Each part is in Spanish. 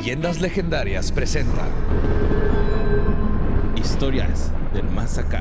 Leyendas Legendarias presenta Historias del Más Acá.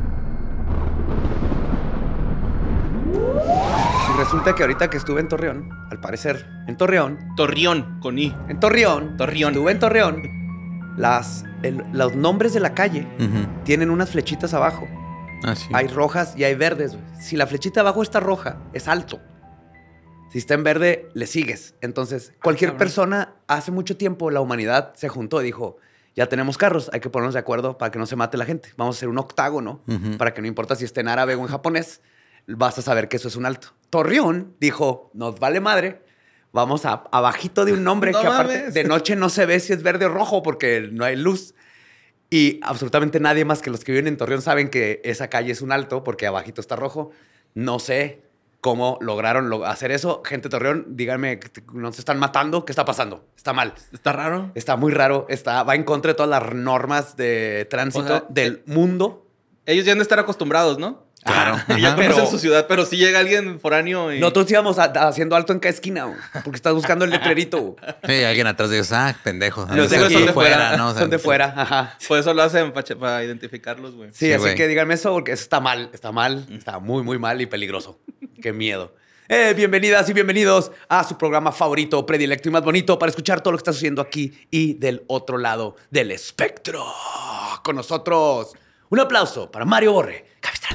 Y resulta que ahorita que estuve en Torreón, al parecer, en Torreón, Con I. Torreón, Torreón. estuve en Torreón, los nombres de la calle tienen unas flechitas abajo. Ah, sí. Hay rojas y hay verdes, güey. Si la flechita abajo está roja, es alto. Si está en verde, le sigues. Entonces, cualquier persona, hace mucho tiempo, la humanidad se juntó y dijo, ya tenemos carros, hay que ponernos de acuerdo para que no se mate la gente. Vamos a hacer un octágono para que no importa si esté en árabe o en japonés, vas a saber que eso es un alto. Torreón dijo, nos vale madre, vamos abajito de un nombre No que aparte mames. de noche no se ve si es verde o rojo porque no hay luz. Y absolutamente nadie más que los que viven en Torreón saben que esa calle es un alto porque abajito está rojo. No sé cómo lograron hacer eso. Gente de Torreón, díganme, ¿no se están matando? ¿Qué está pasando? Está mal. ¿Está raro? Está muy raro. Va en contra de todas las normas de tránsito O sea, del mundo. Ellos ya han de estar acostumbrados, ¿no? Claro. Ya Pero- conocen su ciudad, pero si llega alguien foráneo y... Nosotros íbamos haciendo alto en cada esquina, güey, porque estás buscando el letrerito. Güey. Sí, alguien atrás de ellos, pendejo. Los de de aquí son de fuera, ¿no? O sea, Son de fuera, ajá. Por eso lo hacen para identificarlos, güey. Sí, Sí, así güey. que díganme eso porque eso está mal, está muy, muy mal y peligroso. Qué miedo. Bienvenidas y bienvenidos a su programa favorito, predilecto y más bonito para escuchar todo lo que está sucediendo aquí y del otro lado del espectro. Con nosotros, un aplauso para Mario Borre.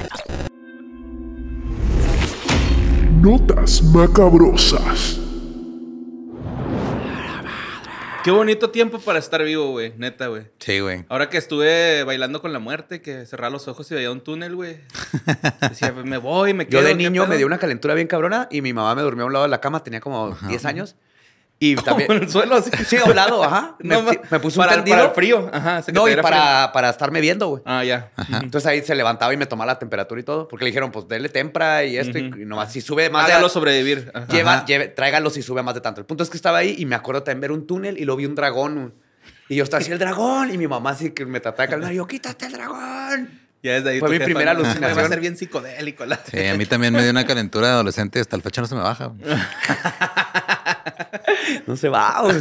Notas macabrosas. Qué bonito tiempo para estar vivo, güey. Neta, güey. Sí, güey. Ahora que estuve bailando con la muerte, que cerraba los ojos y veía un túnel, güey. Decía, me voy, me quedo. Yo de ¿qué niño pedo? me dio una calentura bien cabrona y mi mamá me durmió a un lado de la cama, tenía como 10 años. Y Como también... en el suelo, así. Sí, a un lado, ajá. No, me puso un para tendido. el frío. Ajá. sé que No, te y era frío. para estarme viendo, güey. Ah, ya. Entonces ahí se levantaba y me tomaba la temperatura y todo. Porque le dijeron, pues dele tempra y esto. Y nomás si sube más Hágalo sobrevivir. Ajá. tráigalo si sube más de tanto. El punto es que estaba ahí y me acuerdo también ver un túnel y lo vi un dragón. Y yo estaba así, el dragón. Y mi mamá así que me trataba de calmar. Y yo, quítate el dragón. Ya desde ahí Fue tu mi jefa, primera ¿no? alucinación. Va a ser bien psicodélico. Sí, a mí también me dio una calentura de adolescente. Hasta el fecha no se me baja. Güey. No se va, güey.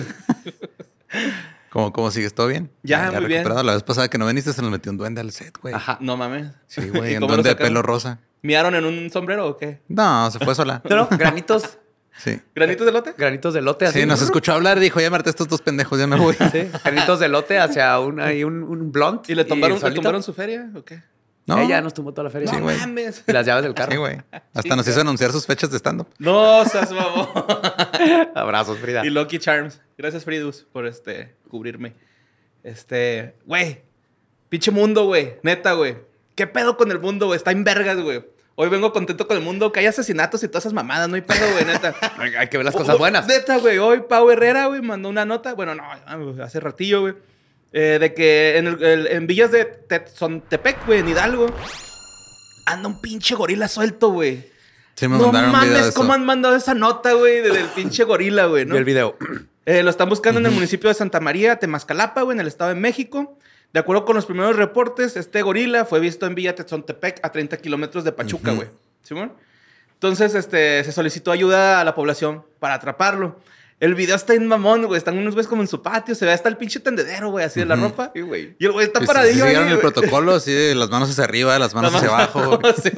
¿Cómo sigues? ¿Todo bien? Ya, muy bien. recuperado. La vez pasada que no viniste se nos metió un duende al set, güey. Ajá. No mames. Sí, güey. ¿Y Un cómo lo duende de sacaron? pelo rosa. ¿Miaron en un sombrero o qué? No, se fue sola. No, granitos. Sí. ¿Granitos de lote? Granitos de lote. Así. Sí, nos escuchó hablar y dijo, ya Marta, estos dos pendejos, ya me voy. Sí, granitos de lote hacia un blunt. ¿Y le tumbaron solito. su feria o qué? No. Ella nos tumbó toda la feria. Sí, güey. mames. Y las llaves del carro. Sí, güey. Hasta nos hizo anunciar sus fechas de stand-up. No, seas mamón. Abrazos, Frida. Y Lucky Charms. Gracias, Fridus, por cubrirme. Güey. Pinche mundo, güey. Neta, güey. ¿Qué pedo con el mundo, güey? Está en vergas, güey. Hoy vengo contento con el mundo. Que hay asesinatos y todas esas mamadas. No hay pedo, güey, neta. Hay que ver las cosas buenas. Neta, güey. Hoy Pau Herrera, güey, mandó una nota. Bueno, no, hace ratillo, güey. De que en villas de Tepec, güey, en Hidalgo, anda un pinche gorila suelto, güey. Sí, me No mandaron un video de mames, eso. cómo han mandado esa nota, güey, del pinche gorila, güey, Vi ¿no? el video. Lo están buscando en el municipio de Santa María, Temascalapa, güey, en el Estado de México. De acuerdo con los primeros reportes, este gorila fue visto en Villa Tezontepec, a 30 kilómetros de Pachuca, güey. ¿Simón? Entonces, se solicitó ayuda a la población para atraparlo. El video está en mamón, güey. Están unos güeyes como en su patio. Se ve hasta el pinche tendedero, güey, así de la ropa. Sí, güey. Y el güey está Sí, paradillo ahí, siguieron el güey. protocolo, así de las manos hacia arriba, las manos hacia abajo. Sí,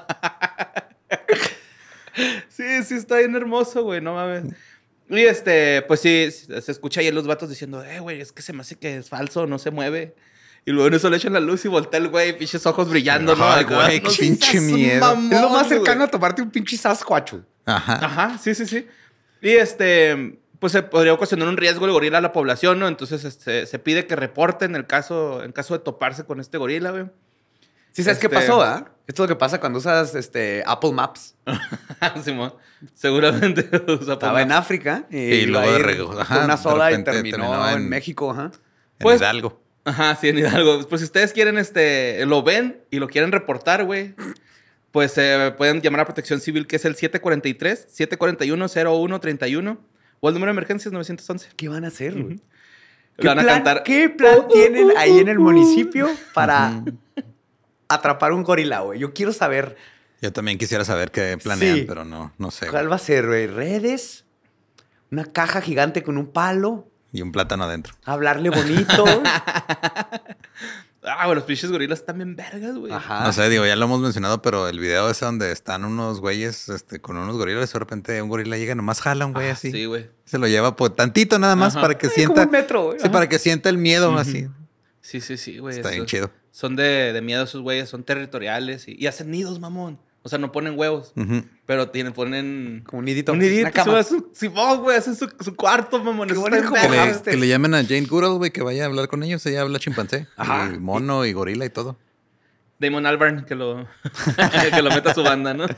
sí, está bien hermoso, güey. No mames. Y pues sí, se escucha ahí a los vatos diciendo, güey, es que se me hace que es falso, no se mueve. Y luego en eso le echan la luz y voltea el güey, pinches ojos brillando, ¿no? Ay, Acá, güey, qué no pinche seas un miedo. mamón, Es lo más cercano güey. a tomarte un pinche Sasquatch. Ajá. Ajá, sí. Y pues se podría ocasionar un riesgo el gorila a la población, ¿no? Entonces se pide que reporten en caso de toparse con este gorila, güey. Sí, ¿sabes qué pasó, ah? Esto es lo que pasa cuando usas Apple Maps. Simón. Seguramente usa Estaba en Maps. África y Y iba luego a ir regó. con Ajá, una de soda y repente terminó terminó en en- México, ajá. En Pues- Hidalgo. Ajá, sí, en Hidalgo. Pues si ustedes quieren, lo ven y lo quieren reportar, güey, pues pueden llamar a Protección Civil, que es el 743-741-0131 o el número de emergencias 911. ¿Qué van a hacer, güey? Le van a cantar. ¿Qué plan tienen ahí en el municipio para atrapar un gorila, güey? Yo quiero saber Yo también quisiera saber qué planean, Sí. pero no sé. cuál va a ser, güey. ¿Redes? ¿Una caja gigante con un palo? Y un plátano adentro. Hablarle bonito. Güey, los pinches gorilas están bien vergas, güey. Ajá. No sé, digo, ya lo hemos mencionado, pero el video ese donde están unos güeyes con unos gorilas, de repente un gorila llega, nomás jala un güey así. Sí, güey. Se lo lleva por tantito nada más Ajá. para que Como sienta. un metro, güey. Sí, Ajá. para que sienta el miedo así. Sí, güey. Está bien chido. Son de miedo esos güeyes, son territoriales y hacen nidos, mamón. O sea, no ponen huevos, Ujú. pero ponen... Como un nidito. Un nidito, Una cama. Simón, güey, hacen su cuarto, mamón. Qué Eso bonito, está como bien Que vergas. le, que le llamen a Jane Goodall, güey, que vaya a hablar con ellos. Ella habla chimpancé. Ajá. Y mono y gorila y todo. Damon Albarn, que lo meta a su banda, ¿no?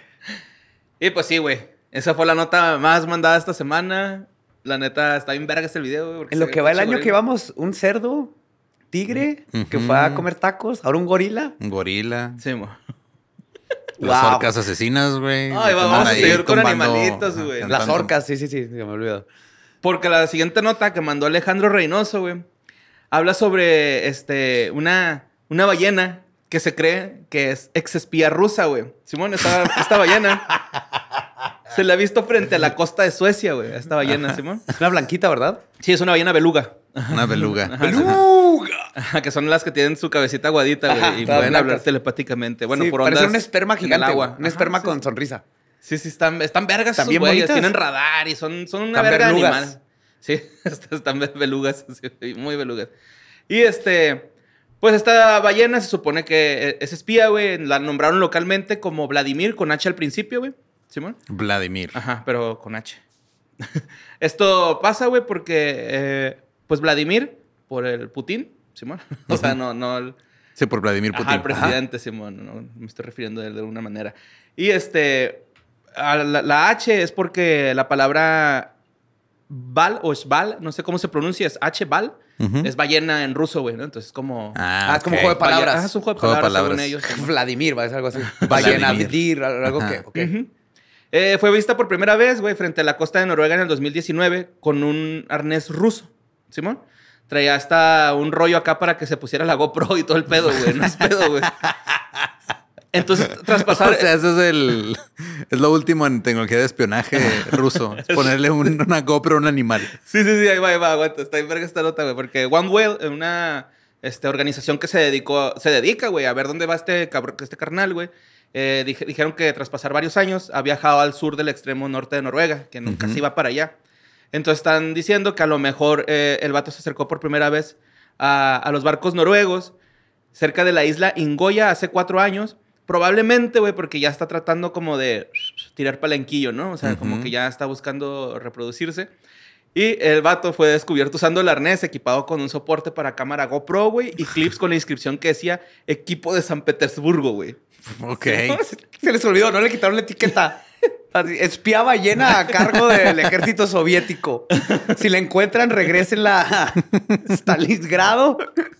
Y pues sí, güey. Esa fue la nota más mandada esta semana. La neta, está bien vergas el video, güey. porque En lo se que ve va el pinche año gorila. que íbamos, un cerdo, tigre, que fue a comer tacos, ahora un gorila. Un gorila. Sí, mo. Las Wow. orcas asesinas, güey. Ay, que vamos andan a ahí seguir con tumbando, animalitos, güey. ajá, Las cantando. orcas, sí, se me olvidó. Porque la siguiente nota que mandó Alejandro Reynoso, güey, habla sobre una ballena que se cree que es ex espía rusa, güey. Simón, esta ballena se la ha visto frente a la costa de Suecia, güey. A esta ballena, Simón. Es una blanquita, ¿verdad? Sí, es una ballena beluga. Una beluga. Ajá, que son las que tienen su cabecita aguadita, Ajá, güey. Y todas pueden blancas. hablar telepáticamente. Bueno, Sí, por parece ondas un esperma en gigante, el agua. güey. Un esperma Ajá, con sonrisa. Sí, están vergas esos También güeyes. bonitas. Tienen radar y son una Están verga de belugas. animal. Sí, están belugas. Sí, muy belugas. Y pues esta ballena se supone que es espía, güey. La nombraron localmente como Vladimir, con H al principio, güey. ¿Simón? Vladimir. Ajá, pero con H. Esto pasa, güey, porque pues Vladimir, por el Putin, Simón. O sea, no el... Sí, por Vladimir Putin. Ajá, el presidente, Simón. No, me estoy refiriendo a él de alguna manera. Y a la H es porque la palabra Val o Shval, no sé cómo se pronuncia, es H-Val, Ujú. es ballena en ruso, güey, ¿no? Entonces como... Ah, es como ok. juego de palabras. Ajá, es un juego de Juego de palabras, según palabras. ellos. Vladimir, va a ser algo así. Vladimir. Ballena, Vidir, algo Ajá. que... ok. Ujú. Fue vista por primera vez, güey, frente a la costa de Noruega en el 2019 con un arnés ruso, ¿Simón? Traía hasta un rollo acá para que se pusiera la GoPro y todo el pedo, güey. No es pedo, güey. Entonces, tras pasar... O sea, eso es lo último en tecnología de espionaje ruso. Es ponerle una GoPro a un animal. Sí, ahí va, aguanta. Está bien verga esta nota, güey. Porque One Whale, una organización que se dedica, güey, a ver dónde va este carnal, güey. Dijeron que tras pasar varios años ha viajado al sur del extremo norte de Noruega, que nunca se iba para allá. Entonces están diciendo que a lo mejor el vato se acercó por primera vez a los barcos noruegos cerca de la isla Ingoya hace 4 años. Probablemente, güey, porque ya está tratando como de tirar palenquillo, ¿no? O sea, como que ya está buscando reproducirse. Y el vato fue descubierto usando el arnés equipado con un soporte para cámara GoPro, güey, y clips con la inscripción que decía equipo de San Petersburgo, güey. Ok. Se les olvidó, no le quitaron la etiqueta. Así, espía ballena a cargo del ejército soviético. Si la encuentran, regrésenla a Stalingrado.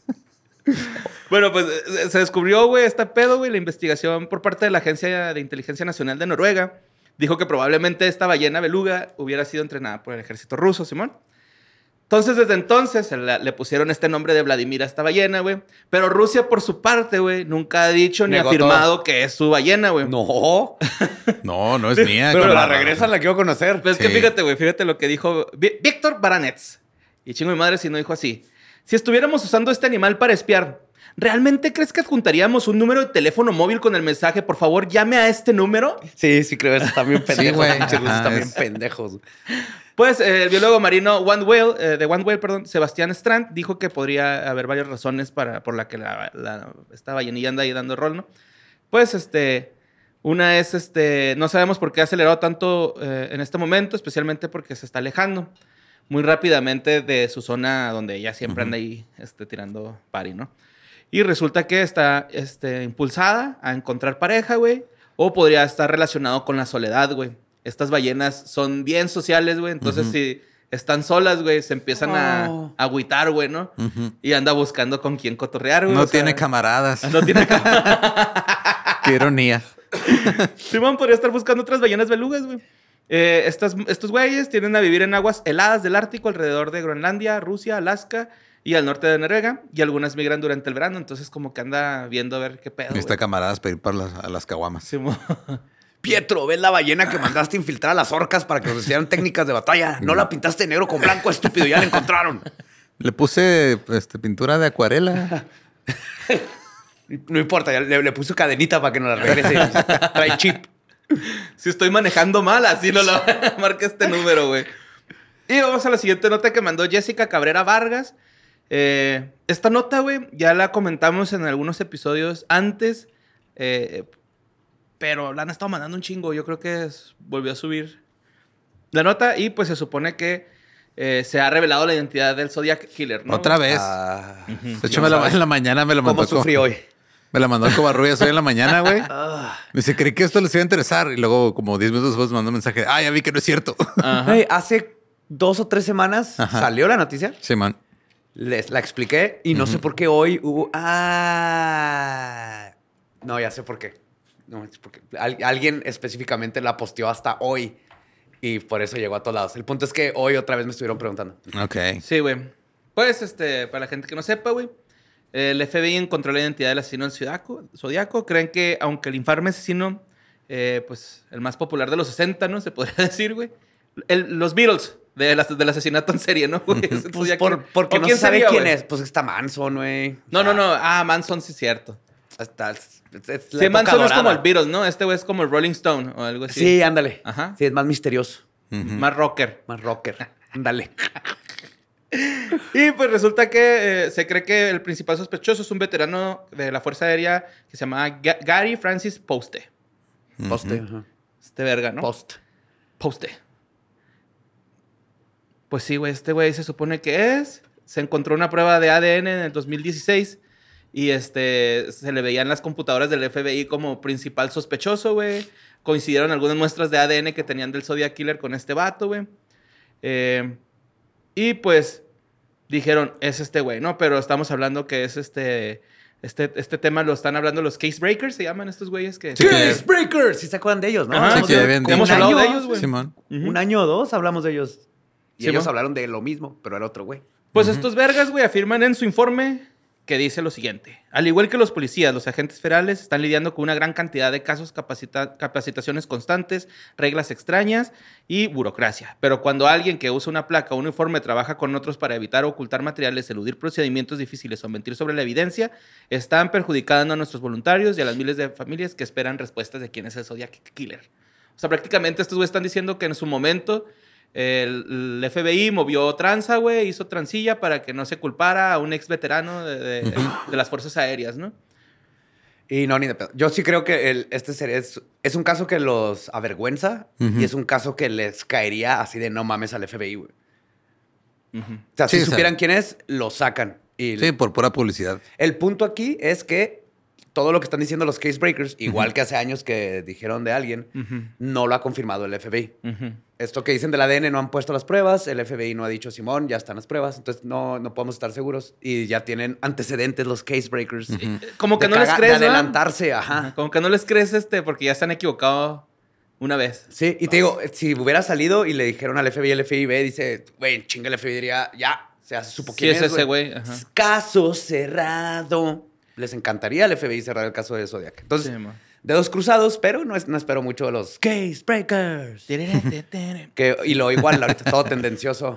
Bueno, pues se descubrió, güey, este pedo, güey. La investigación por parte de la Agencia de Inteligencia Nacional de Noruega dijo que probablemente esta ballena beluga hubiera sido entrenada por el ejército ruso, Simón. Entonces, desde entonces, le pusieron este nombre de Vladimir a esta ballena, güey. Pero Rusia, por su parte, güey, nunca ha dicho ni Negó afirmado que es su ballena, güey. No. No es mía. Pero la camarada. regresan, la quiero conocer. Pues es que Sí. fíjate, güey, fíjate lo que dijo Víctor Baranets. Y chingo mi madre si no dijo así. Si estuviéramos usando este animal para espiar, ¿realmente crees que adjuntaríamos un número de teléfono móvil con el mensaje, por favor, llame a este número? Sí, creo que están bien pendejos. güey. Pinches rusos Ajá, están bien es- pendejos. Pues el biólogo marino One Whale, Sebastián Strand, dijo que podría haber varias razones por la que esta ballenilla anda ahí dando rol, ¿no? Pues una es, no sabemos por qué ha acelerado tanto en este momento, especialmente porque se está alejando muy rápidamente de su zona donde ella siempre anda ahí tirando pari, ¿no? Y resulta que está impulsada a encontrar pareja, güey, o podría estar relacionado con la soledad, güey. Estas ballenas son bien sociales, güey. Entonces, si están solas, güey, se empiezan a agüitar, güey, ¿no? Y anda buscando con quién cotorrear, güey. No o sea, tiene camaradas. No tiene Qué ironía. Simón podría estar buscando otras ballenas belugas, güey. Estos güeyes tienden a vivir en aguas heladas del Ártico alrededor de Groenlandia, Rusia, Alaska y al norte de Noruega. Y algunas migran durante el verano. Entonces, como que anda viendo a ver qué pedo, Necesita güey. camaradas para ir a las caguamas. Simón. Pietro, ¿ves la ballena que mandaste infiltrar a las orcas para que nos hicieran técnicas de batalla? No la pintaste de negro con blanco, estúpido, ya la encontraron. Le puse pintura de acuarela. No importa, ya le puse cadenita para que nos la regrese. Trae chip. Si estoy manejando mal, así no lo marca este número, güey. Y vamos a la siguiente nota que mandó Jessica Cabrera Vargas. Esta nota, güey, ya la comentamos en algunos episodios antes, pero la han estado mandando un chingo. Yo creo que volvió a subir la nota y pues se supone que se ha revelado la identidad del Zodiac Killer, ¿no? Otra vez. De hecho, en la mañana me lo mandó. ¿Cómo sufrí hoy? Me la mandó Covarrubias hoy en la mañana, güey. Me dice, creí que esto les iba a interesar. Y luego, como 10 minutos después, me mandó un mensaje. Ya vi que no es cierto. Hey, hace 2 o 3 semanas salió la noticia. Sí, man. Les la expliqué y no sé por qué hoy hubo... No, ya sé por qué. No, es porque alguien específicamente la posteó hasta hoy y por eso llegó a todos lados. El punto es que hoy otra vez me estuvieron preguntando. Ok. Sí, güey. Pues, para la gente que no sepa, güey, el FBI encontró la identidad del asesino del Zodiaco. Creen que, aunque el infame asesino, pues, el más popular de los 60, ¿no? Se podría decir, güey. Los Beatles del asesinato en serie, ¿no, güey? Pues porque no se sabe quién es. Pues está Manson, güey. No. Manson sí es cierto. Sí, Manson es como el Beatles, ¿no? Este güey es como el Rolling Stone o algo así. Sí, ándale. Ajá. Sí, es más misterioso. Más rocker. Más rocker. Ándale. Y pues resulta que se cree que el principal sospechoso es un veterano de la Fuerza Aérea que se llama Gary Francis Poste. Poste. Este verga, ¿no? Poste. Pues sí, güey. Este güey se supone que es. Se encontró una prueba de ADN en el 2016 y se le veían las computadoras del FBI como principal sospechoso, güey. Coincidieron algunas muestras de ADN que tenían del Zodiac Killer con este vato, güey. Y pues dijeron, es este güey, ¿no? Pero estamos hablando que es este tema lo están hablando los Case Breakers, se llaman estos güeyes que... Sí, Case Breakers, sí se acuerdan de ellos, ¿no? Ajá, Sí, que habían hemos dicho. hablado de ellos, güey. Simón. Un año o 2 hablamos de ellos. Y Sí, ellos ¿no? hablaron de lo mismo, pero era otro güey. Pues estos vergas, güey, afirman en su informe que dice lo siguiente. Al igual que los policías, los agentes federales están lidiando con una gran cantidad de casos, capacitaciones constantes, reglas extrañas y burocracia. Pero cuando alguien que usa una placa o un uniforme trabaja con otros para evitar o ocultar materiales, eludir procedimientos difíciles o mentir sobre la evidencia, están perjudicando a nuestros voluntarios y a las miles de familias que esperan respuestas de quién es el Zodiac Killer. O sea, prácticamente estos güeyes están diciendo que en su momento... El FBI movió tranza, güey, hizo transilla para que no se culpara a un ex veterano de las fuerzas aéreas, ¿no? Y no, ni de pedo. Yo sí creo que es un caso que los avergüenza y es un caso que les caería así de no mames al FBI, güey. O sea, Sí, si o sea, supieran quién es, lo sacan. Y Sí, por pura publicidad. el punto aquí es que todo lo que están diciendo los case breakers, igual que hace años que dijeron de alguien, no lo ha confirmado el FBI. Esto que dicen del ADN no han puesto las pruebas, el FBI no ha dicho, Simón, ya están las pruebas, entonces no podemos estar seguros. Y ya tienen antecedentes los case breakers. Como que de no les crees, de ¿no? adelantarse, ajá. Como que no les crees porque ya se han equivocado una vez. Sí, y te digo, si hubiera salido y le dijeron al FBI, el FBI dice, güey, chinga, el FBI diría, ya, se supo Sí, quién es ese güey. Ajá. Caso cerrado. Les encantaría al FBI cerrar el caso de Zodiac. Entonces, Sí, man. dedos cruzados, pero no espero mucho de los case breakers. Y lo igual, ahorita todo tendencioso.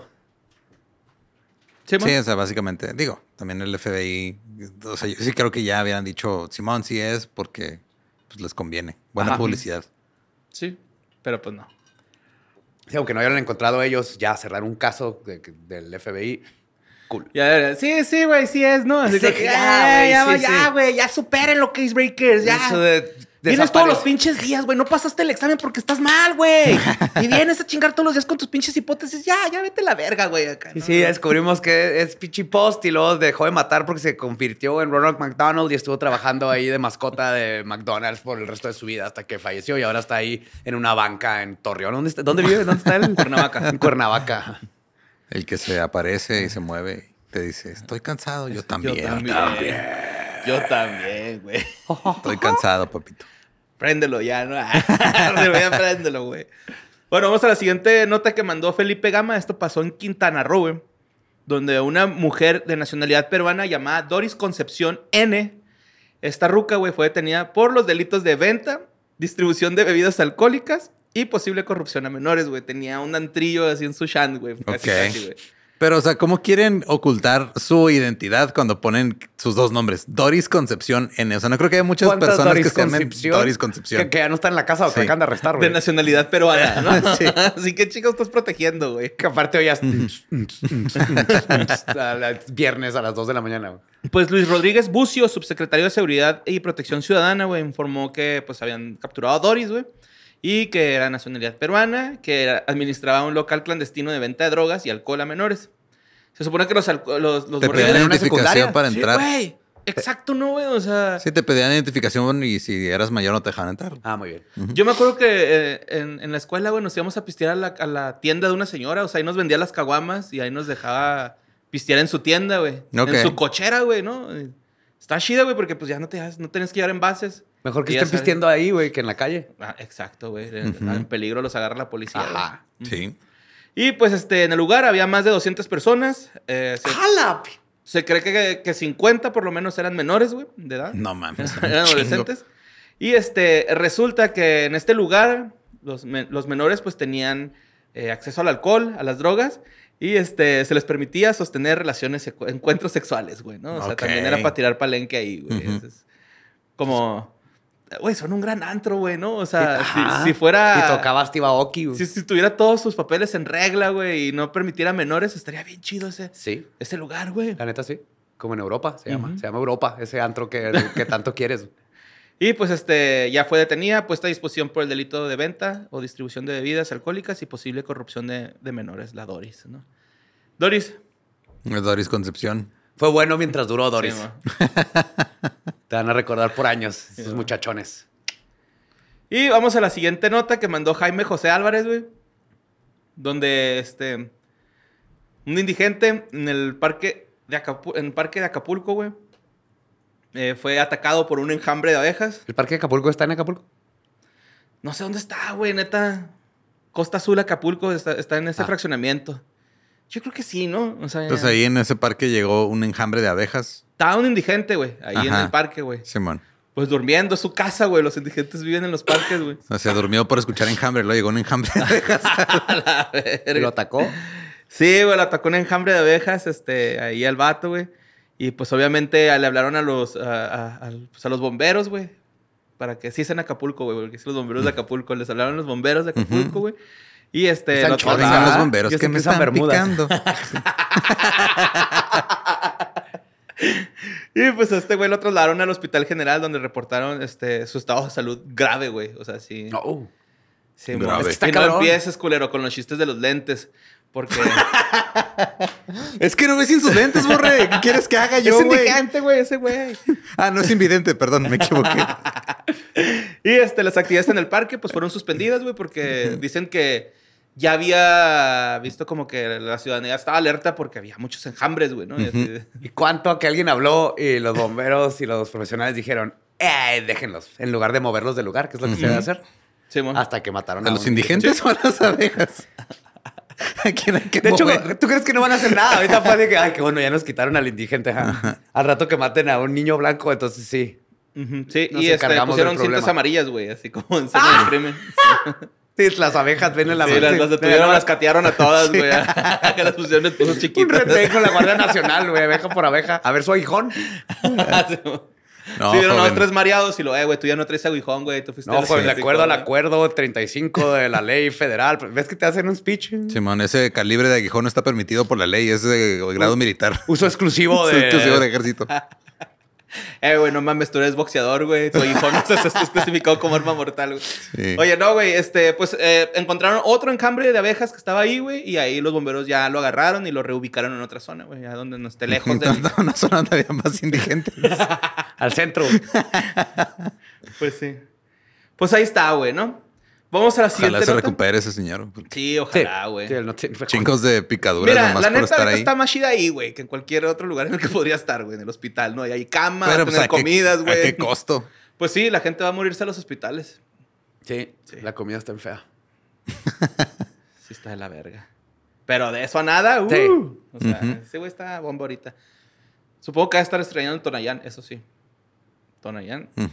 Sí, man. Sí, o sea, básicamente, digo, también el FBI, o sea, yo sí creo que ya habían dicho, Simón, sí es, porque pues, les conviene. Buena Ajá. publicidad. Sí, pero pues no. Sí, aunque no hayan encontrado ellos, ya cerrar un caso del FBI. Cool. Sí, güey, sí es, ¿no? Así Sí, que, ya, güey, ya superen los case breakers, ya. Eso de Vienes todos los pinches días, güey. No pasaste el examen porque estás mal, güey. Y vienes a chingar todos los días con tus pinches hipótesis. Ya vete a la verga, güey. Acá, Sí, ¿no? sí, descubrimos que es Pichi Post y luego dejó de matar porque se convirtió en Ronald McDonald y estuvo trabajando ahí de mascota de McDonald's por el resto de su vida hasta que falleció y ahora está ahí en una banca en Torreón. ¿Dónde vive? ¿Dónde está él? Cuernavaca. En Cuernavaca. El que se aparece y se mueve y te dice, estoy cansado, yo también. Yo también, güey. Estoy cansado, papito. Préndelo ya, ¿no? Préndelo, güey. Bueno, vamos a la siguiente nota que mandó Felipe Gama. Esto pasó en Quintana Roo, güey. Donde una mujer de nacionalidad peruana llamada Doris Concepción N. Esta ruca, güey, fue detenida por los delitos de venta, distribución de bebidas alcohólicas y posible corrupción a menores, güey. Tenía un antrillo así en su shan, güey. Casi, Ok. casi, güey. Pero, o sea, ¿cómo quieren ocultar su identidad cuando ponen sus dos nombres? Doris Concepción N. O sea, no creo que haya muchas ¿Cuántas personas Doris que se llamen Concepción? Doris Concepción. Que ya no está en la casa o que Sí. acaban de arrestar, De güey. nacionalidad peruana, ¿no? Sí. Así que, chicos, estás protegiendo, güey. Que aparte hoy viernes a las 2 de la mañana, güey. Pues Luis Rodríguez Bucio, subsecretario de Seguridad y Protección Ciudadana, güey, informó que pues habían capturado a Doris, güey, y que era nacionalidad peruana, administraba un local clandestino de venta de drogas y alcohol a menores. Se supone que los Te borrachos- pedían una identificación secundaria. para Sí, entrar. güey. Exacto, no, güey. O sea, Sí, te pedían identificación y si eras mayor no te dejaban entrar. Ah, muy bien. yo me acuerdo que en la escuela, güey, nos íbamos a pistear a la tienda de una señora. O sea, ahí nos vendía las caguamas y ahí nos dejaba pistear en su tienda, güey. Ok. En su cochera, güey, ¿no? Está chida, güey, porque pues ya no tenías que llevar envases. Mejor que Y ya estén sabes- pisteando ahí, güey, que en la calle. Ah, exacto, güey. En peligro los agarra la policía. Ajá. güey. Sí. Y pues en el lugar había más de 200 personas. ¡Hala! Se cree que 50 por lo menos eran menores, güey, de edad. No mames. Eran adolescentes. Y resulta que en este lugar los menores pues tenían acceso al alcohol, a las drogas. Y se les permitía sostener encuentros sexuales, güey, ¿no? O sea, Ok. también era para tirar palenque ahí, güey. Ujú. Es como... Güey, son un gran antro, güey, ¿no? O sea, Ajá. si fuera... Y tocaba Steve Aoki, güey. Si tuviera todos sus papeles en regla, güey, y no permitiera menores, estaría bien chido Sí, ese lugar, güey. la neta sí. Como en Europa se llama. Ujú. Se llama Europa, ese antro que tanto quieres. Y pues ya fue detenida, puesta a disposición por el delito de venta o distribución de bebidas alcohólicas y posible corrupción de menores, la Doris, ¿no? Doris. Doris Concepción. Fue bueno mientras duró, Doris. Sí, ma. Te van a recordar por años, esos muchachones. Y vamos a la siguiente nota que mandó Jaime José Álvarez, güey. Donde un indigente en el parque de Acapulco, güey, fue atacado por un enjambre de abejas. ¿El parque de Acapulco está en Acapulco? No sé dónde está, güey, neta. Costa Azul, Acapulco, está en ese fraccionamiento. Yo creo que sí, ¿no? O sea, Entonces ahí en ese parque llegó un enjambre de abejas. estaba un indigente, güey, ahí en Ajá. el parque, güey. Simón. Pues durmiendo, es su casa, güey. Los indigentes viven en los parques, güey. O sea, durmió por escuchar enjambre. Luego llegó un enjambre de abejas. A la ¿Lo verga. atacó? Sí, güey, lo atacó un enjambre de abejas, ahí al vato, güey. Y pues obviamente le hablaron a los bomberos, güey. Para que sí es en Acapulco, güey, porque son los bomberos de Acapulco. Les hablaron a los bomberos de Acapulco, güey. Y Están lo cholos, Vengan ¿verdad? los bomberos Yo que sé me que usan están bermudas. picando. Y pues güey lo trasladaron al Hospital General donde reportaron su estado de salud grave, güey. O sea, sí. No. Sí, Grave. mo- Es que está y no cabrón. empieces, culero, con los chistes de los lentes. Porque Es que no ves sin sus lentes, borre. ¿Qué quieres que haga es yo, güey? indigente, güey, ese güey. Ah, no es invidente, perdón, me equivoqué. Y las actividades en el parque pues fueron suspendidas, güey, porque dicen que ya había visto como que la ciudadanía estaba alerta porque había muchos enjambres, güey, ¿no? Y así de- ¿Y cuánto a que alguien habló y los bomberos y los profesionales dijeron, déjenlos, en lugar de moverlos del lugar, que es lo que se debe hacer? Sí, mo. Hasta que mataron ¿A a los un indigentes o a las abejas? ¿A quién hay que De hecho, mover? ¿tú crees que no van a hacer nada? Ahorita fue de que, ay, que bueno, ya nos quitaron al indigente. Ajá. Al rato que maten a un niño blanco, entonces sí. Ujú, sí, Nos y encargamos pusieron del cintas problema. amarillas, güey, así como en escena del crimen. Sí, las abejas ven en la Sí, mano. las detuvieron, las catearon a todas, güey. Que las pusieron en esposos Un chiquitos. retén con la Guardia Nacional, güey, abeja por abeja. A ver su aguijón. No, Sí, vieron a los joven. tres mareados y güey, tú ya no traes aguijón, güey. Tú fuiste No, el pues de acuerdo al güey. acuerdo 35 de la ley federal. ¿Ves que te hacen un speech? Simón, ese calibre de aguijón no está permitido por la ley, es de grado militar. Uso exclusivo Es de... exclusivo de ejército. Güey, no mames, tú eres boxeador, güey. Tu aguijón no está especificado como arma mortal, güey. Sí. Oye, no, güey, pues encontraron otro enjambre de abejas que estaba ahí, güey. Y ahí los bomberos ya lo agarraron y lo reubicaron en otra zona, güey. Ya donde no esté lejos del... Una zona donde había más indigentes. Al centro. güey. Pues sí. Pues ahí está, güey, ¿no? Vamos a la siguiente Ojalá se nota. recupere ese señor. porque Sí, ojalá, güey. Sí, él no tiene- Chingos de picaduras Mira, nomás la por neta estar ahorita ahí. está más chida ahí, güey, que en cualquier otro lugar en el que podría estar, güey, en el hospital, ¿no? Y hay cama, Pero, va a pues, tener ¿a qué- comidas, ¿A güey. qué costo? Pues sí, la gente va a morirse a los hospitales. Sí, la comida está en fea. Sí está de la verga. Pero de eso a nada, Sí. O sea, ese güey está bomba ahorita. Supongo que va a estar estrenando en Tonayán, eso sí. Tonayán. Ujú.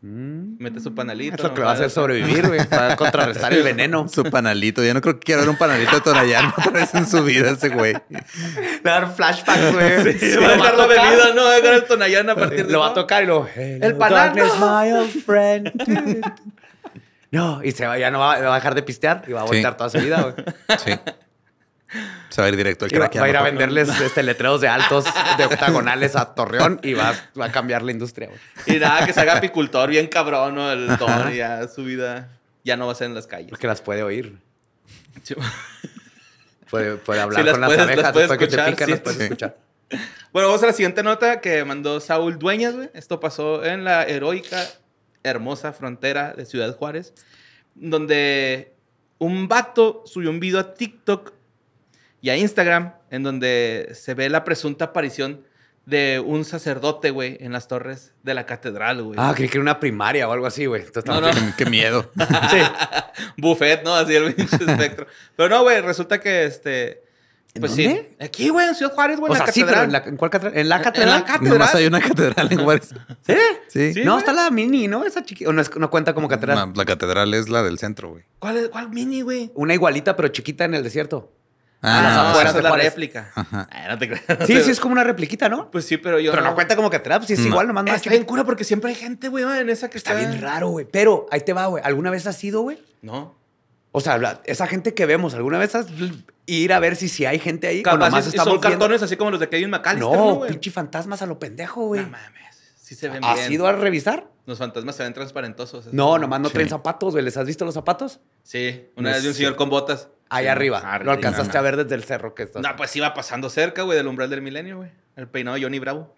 Mete su panalito. Es lo que le va a hacer sobrevivir, güey. Para contrarrestar el veneno. Su panalito. Ya no creo que quiera ver un panalito de Tonayán otra vez en su vida ese güey. Le va a dar flashbacks, güey. Se va a dejar la bebida, ¿no? Va a dejar el Tonayán a partir de... Lo va a tocar y lo... El panal, darkness, no. my old friend. No, y ya no va a dejar de pistear y va a voltear toda su vida, güey. Sí. Se va a ir directo al Y va craqueando. a ir a venderles letreros de altos, de octagonales a Torreón y va a cambiar la industria, güey. Y nada, que se haga apicultor bien cabrón, ¿no? El Don, ya su vida ya no va a ser en las calles. Porque las puede oír. Sí. Puede hablar Sí, las con las puedes- abejas, las puedes después que te escuchar, pican, sí. las puedes Sí. escuchar. Bueno, vamos a la siguiente nota que mandó Saúl Dueñas, güey. Esto pasó en la heroica, hermosa frontera de Ciudad Juárez, donde un vato subió un video a TikTok y a Instagram en donde se ve la presunta aparición de un sacerdote, güey, en las torres de la catedral, güey. Ah, creí que era una primaria o algo así, güey. Entonces, No, no. Qué miedo. Sí. Buffet, ¿no? Así el pinche espectro. Pero no, güey, resulta que pues ¿Dónde? sí. Aquí, güey, en Ciudad Juárez, güey, O en la sea, sí, catedral. pero ¿en cuál catedral? ¿En la En catedral? la catedral. Nomás hay una catedral en Juárez. ¿Sí? Sí. Sí. No, güey. está la mini, ¿no? Esa chiquita. O no cuenta como catedral. No, la catedral es la del centro, güey. ¿Cuál mini, güey? Una igualita, pero chiquita en el desierto. Ah, las no, afueras esa de es la Juárez. réplica. Ajá. Ay, no te creas. Sí, sí, es como una repliquita, ¿no? Pues sí, pero yo Pero no cuenta como catedral, pues sí es No. igual, nomás más Está bien chiquita. cura porque siempre hay gente, güey, en esa que Está bien raro, güey. Pero ahí te va, güey. ¿Alguna vez has ido, güey? No. O sea, esa gente que vemos, ¿alguna vez has ir a ver si hay gente ahí? O Capaz nomás y estamos son viendo? cartones así como los de Kevin McAllister, No, güey? pinche fantasmas a lo pendejo, güey. No mames. Sí se ven ¿Has bien. ido a revisar? Los fantasmas se ven transparentosos. así. No, nomás no Sí. traen zapatos, güey. ¿Les has visto los zapatos? Sí, una vez de un señor con botas. Ahí Sí, arriba. arre, Lo alcanzaste no, a ver desde el cerro que está. No, pues iba pasando cerca, güey, del umbral del milenio, güey. El peinado de Johnny Bravo.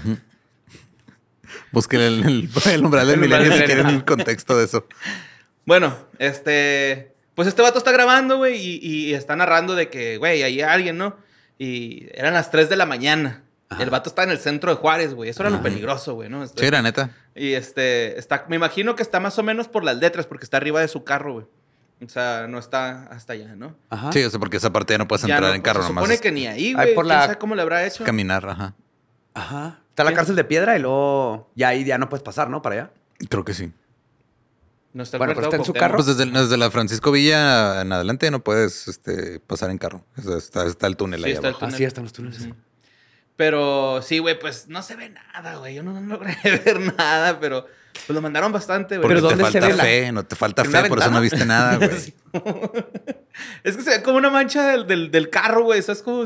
Busquen el umbral del El umbral milenio del si quieren milenio. un contexto de eso. Bueno, pues este vato está grabando, güey, y está narrando de que, güey, ahí hay alguien, ¿no? Y eran las 3 de la mañana. Ajá. El vato está en el centro de Juárez, güey. Eso era lo peligroso, güey, ¿no? Sí, era neta. Y me imagino que está más o menos por las letras, porque está arriba de su carro, güey. O sea, no está hasta allá, ¿no? Ajá. Sí, o sea, porque esa parte ya no puedes Ya entrar no, en carro se nomás. supone es que ni ahí, Ahí güey. por ¿Quién la- sabe cómo le habrá hecho? caminar, ajá. Ajá. Está la cárcel de piedra y luego ya ahí ya no puedes pasar, ¿no? Para allá. Creo que sí. No está el Bueno, pero mercado está en su Cuauhtémoc. carro. Pues desde la Francisco Villa en adelante no puedes pasar en carro. O sea, está el túnel Sí, ahí está el abajo. túnel. Así están los túneles. Ujú. Pero sí, güey, pues no se ve nada, güey. Yo no logré ver nada, pero pues lo mandaron bastante, güey. Porque Pero te ¿dónde se falta ve la- fe, no te falta ¿En una fe, por eso ventana? no viste nada, güey. Es que se ve como una mancha del carro, güey. ¿Sabes cómo?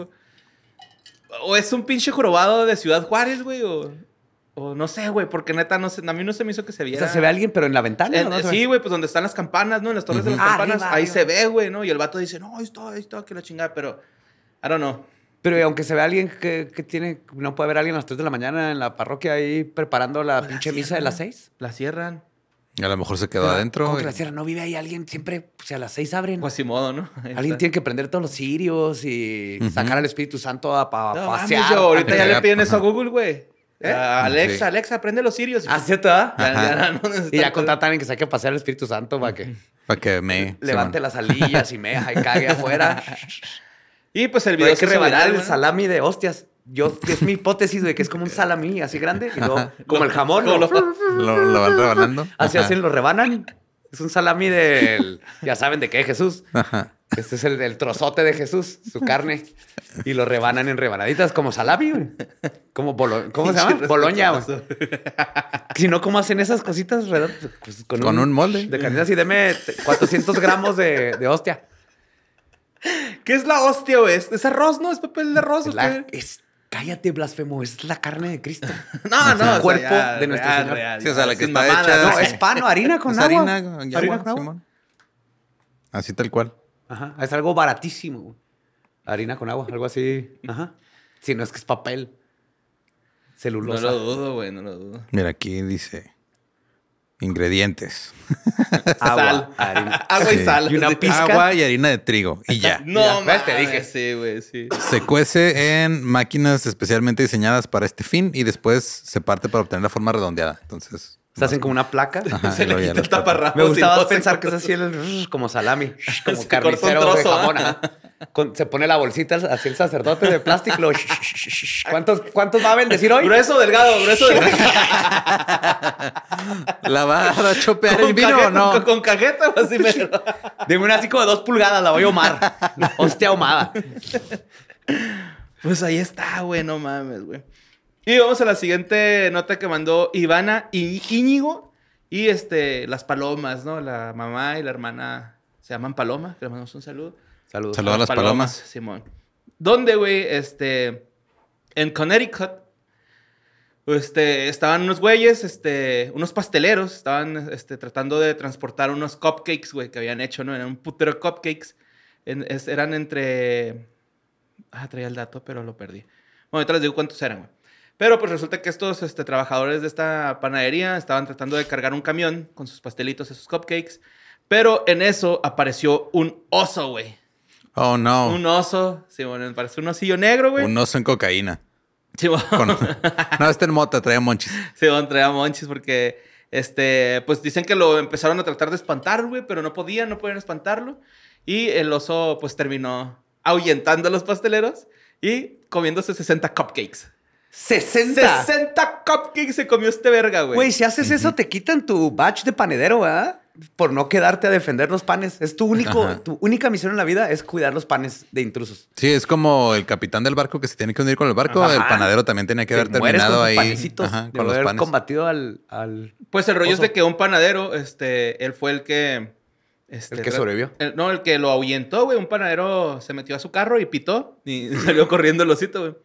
O es un pinche jorobado de Ciudad Juárez, güey, o no sé, güey, porque neta, no sé, a mí no se me hizo que se O viera. sea, se ve alguien, pero en la ventana. ¿no? Se ve- Sí, güey, pues donde están las campanas, ¿no? En las torres de las Ah, campanas. arriba, ahí arriba. se ve, güey, ¿no? Y el vato dice, no, ahí está, que la chingada, pero I don't know. Pero aunque se ve alguien que tiene. No puede haber alguien a las 3 de la mañana en la parroquia ahí preparando la Pues pinche misa de las 6. La cierran. A lo mejor se quedó adentro. ¿Cómo que y- la cierra? No vive ahí alguien siempre. O sea, a las 6 abren. Quasimodo, ¿no? Ahí Alguien está. tiene que prender todos los cirios y Ujú. sacar al Espíritu Santo a No mames, pasear. yo, ahorita a ya que le haga- piden eso a ajá. Google, güey. ¿Eh? Alexa, Sí. Alexa, prende los sirios. ¿Ah, cierto? ¿Ah? Ya no necesitan Y ya todo. contratan a alguien que saque a pasear al Espíritu Santo para que Para que me... levante Simón. las alillas y meja y cague afuera. Y pues el Pero video hay que se hizo rebanar viral, el güey. salami de hostias. Es mi hipótesis de que es como un salami así grande y luego, como el jamón. Como ¿no? Lo van rebanando. Así Ajá. hacen, lo rebanan. Es un salami del... Ya saben de qué, Jesús. Ajá. Este es el trozote de Jesús, su carne. Y lo rebanan en rebanaditas como salami, güey. Como ¿cómo se llama? Boloña, güey. Si no, ¿cómo hacen esas cositas? Pues Con un molde. De carnitas y deme 400 gramos de hostia. ¿Qué es la hostia, güey? ¿Es arroz, no? ¿Es papel de arroz? ¿o qué? Cállate, blasfemo. Es la carne de Cristo. No, no. el cuerpo de nuestro Señor. Sí, o sea, la que sin está mamadas, hecha- No, es pan o harina con Es agua. harina y Harina agua, con agua. Simón. Así tal cual. Ajá. Es algo baratísimo, güey. Harina con agua, algo así. Ajá. Si no es que es papel. No Celulosa. lo dudo, güey, no lo dudo. Mira, aquí dice... Ingredientes. Agua, harina. Agua y Sí. sal. Y una así. pizca. Agua y harina de trigo. Y ya. No, Ya, ¿ves? Te mames, dije. Sí, güey, sí. Se cuece en máquinas especialmente diseñadas para este fin y después se parte para obtener la forma redondeada. Entonces, Se hacen como una placa. Ajá, Se y le luego ya quita los el taparrabos. Me gustaba y no se pensar que es corta. así como salami, como Se corta un carnicero de trozo, jamón. ¿ah? Se pone la bolsita así el sacerdote de plástico. ¿Cuántos va a bendecir hoy? Grueso, delgado, grueso, delgado. ¿La va a chopear el vino cajeta, o no? Con cajeta o así mero. Dime una así como de 2 pulgadas, la voy a ahumar. Hostia ahumada. Pues ahí está, güey, no mames, güey. Y vamos a la siguiente nota que mandó Ivana y Íñigo. Y las palomas, ¿no? La mamá y la hermana se llaman Paloma, que le mandamos un saludo. Saludos. Saludos a las palomas. Simón. ¿Dónde, güey? En Connecticut, estaban unos güeyes, unos pasteleros, estaban tratando de transportar unos cupcakes, güey, que habían hecho, ¿no? Eran un putero de cupcakes. Eran entre... traía el dato, pero lo perdí. Bueno, ahorita les digo cuántos eran, güey. Pero pues resulta que estos trabajadores de esta panadería estaban tratando de cargar un camión con sus pastelitos, esos cupcakes. Pero en eso apareció un oso, güey. Oh, no. Un oso. Sí, bueno, parece un osillo negro, güey. Un oso en cocaína. Sí, bueno. No, en mota, traía monchis. Sí, bueno, traía monchis porque, pues dicen que lo empezaron a tratar de espantar, güey, pero no podían espantarlo. Y el oso, pues, terminó ahuyentando a los pasteleros y comiéndose 60 cupcakes. 60. 60 cupcakes se comió este verga, güey. Güey, si haces eso, te quitan tu badge de panadero, ¿verdad? Por no quedarte a defender los panes. Es tu única misión en la vida es cuidar los panes de intrusos. Sí, es como el capitán del barco que se tiene que unir con el barco. Ajá. El panadero también tenía que haber Te mueres terminado con tus ahí. panecitos, Ajá, de con los haber panes. combatido al Pues el rollo oso. es de que un panadero, él fue el que... El que sobrevivió. No, el que lo ahuyentó, güey. Un panadero se metió a su carro y pitó y salió corriendo el osito, güey.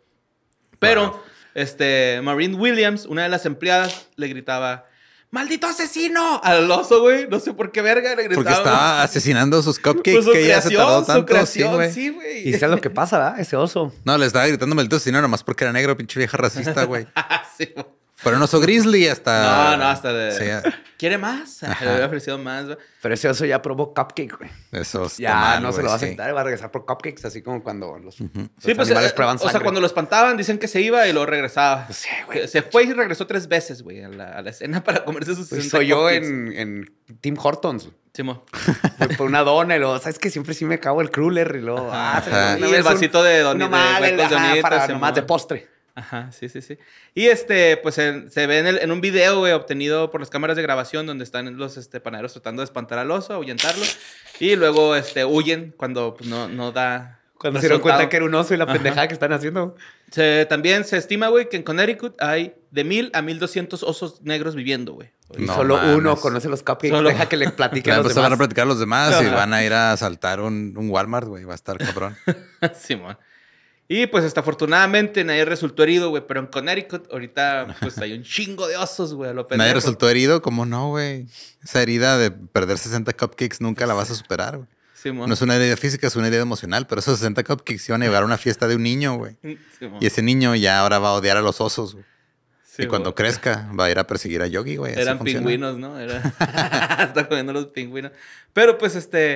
Pero, Maureen Williams, una de las empleadas, le gritaba, ¡maldito asesino! Al oso, güey. No sé por qué verga le gritaba. Porque estaba asesinando sus cupcakes Pues su que ella se tardó tanto. su creación, güey. sí, güey. Y sabes lo que pasa, ¿verdad? Ese oso. No, le estaba gritando maldito asesino nomás porque era negro, pinche vieja racista, güey. Sí, güey. Pero un oso grizzly hasta... No, hasta de... Sí, ¿Quiere más? Le había ofrecido más, güey. Pero ese oso ya probó cupcake, güey. eso está Ya mal, no se güey, lo va a sí. aceptar, va a regresar por cupcakes, así como cuando los Sí, pues, animales prueban o sea, sangre. cuando lo espantaban, dicen que se iba y luego regresaba. Pues sí, güey. Se fue y regresó 3 veces, güey, a la escena para comerse sus Pues 60 soy yo cupcakes. en Tim Hortons. Simón. Voy por una dona y luego, ¿sabes que siempre sí me acabo el cruller? Y luego, Ajá. una Y vez el vasito de uno más, huecos de donitas, para Simón. nomás de postre. Ajá, sí. Y pues se ve en un video, güey, obtenido por las cámaras de grabación donde están los panaderos tratando de espantar al oso, ahuyentarlo. Y luego huyen cuando pues, no da. Cuando se dieron resultado. cuenta que era un oso y la Ajá. pendejada que están haciendo. También se estima, güey, que en Connecticut hay de 1,000 a 1,200 osos negros viviendo, güey. Y No solo mames. uno conoce los cupcakes. Solo- Deja que le platique Ya a los después van a demás. platicar los demás y Ajá. van a ir a asaltar un Walmart, güey. Va a estar cabrón. Simón. Y pues hasta afortunadamente nadie resultó herido, güey. Pero en Connecticut ahorita pues hay un chingo de osos, güey. A lo Nadie pendejo. resultó herido. ¿Cómo no, güey? Esa herida de perder 60 cupcakes nunca la vas a superar, güey. Simón. No es una herida física, es una herida emocional. Pero esos 60 cupcakes iban a llevar a una fiesta de un niño, güey. Simón. Y ese niño ya ahora va a odiar a los osos, güey. Sí, Y cuando güey. crezca va a ir a perseguir a Yogi, güey. Así Eran funciona. pingüinos, ¿no? Está comiendo los pingüinos. Pero pues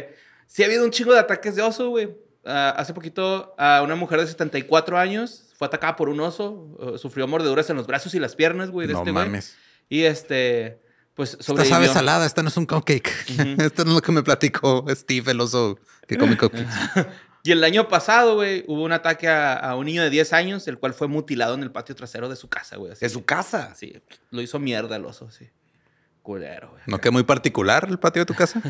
sí ha habido un chingo de ataques de oso, güey. Hace poquito una mujer de 74 años fue atacada por un oso. Sufrió mordeduras en los brazos y las piernas, güey, de No güey. mames. Y pues Esta sobrevivió. sabe salada, esta no es un cupcake. Esto no es lo que me platicó Steve, el oso que come cupcakes. Y el año pasado, güey, hubo un ataque a un niño de 10 años, el cual fue mutilado en el patio trasero de su casa, güey. Así De su casa. Sí, lo hizo mierda el oso, sí. Culero, güey. ¿No queda muy particular el patio de tu casa?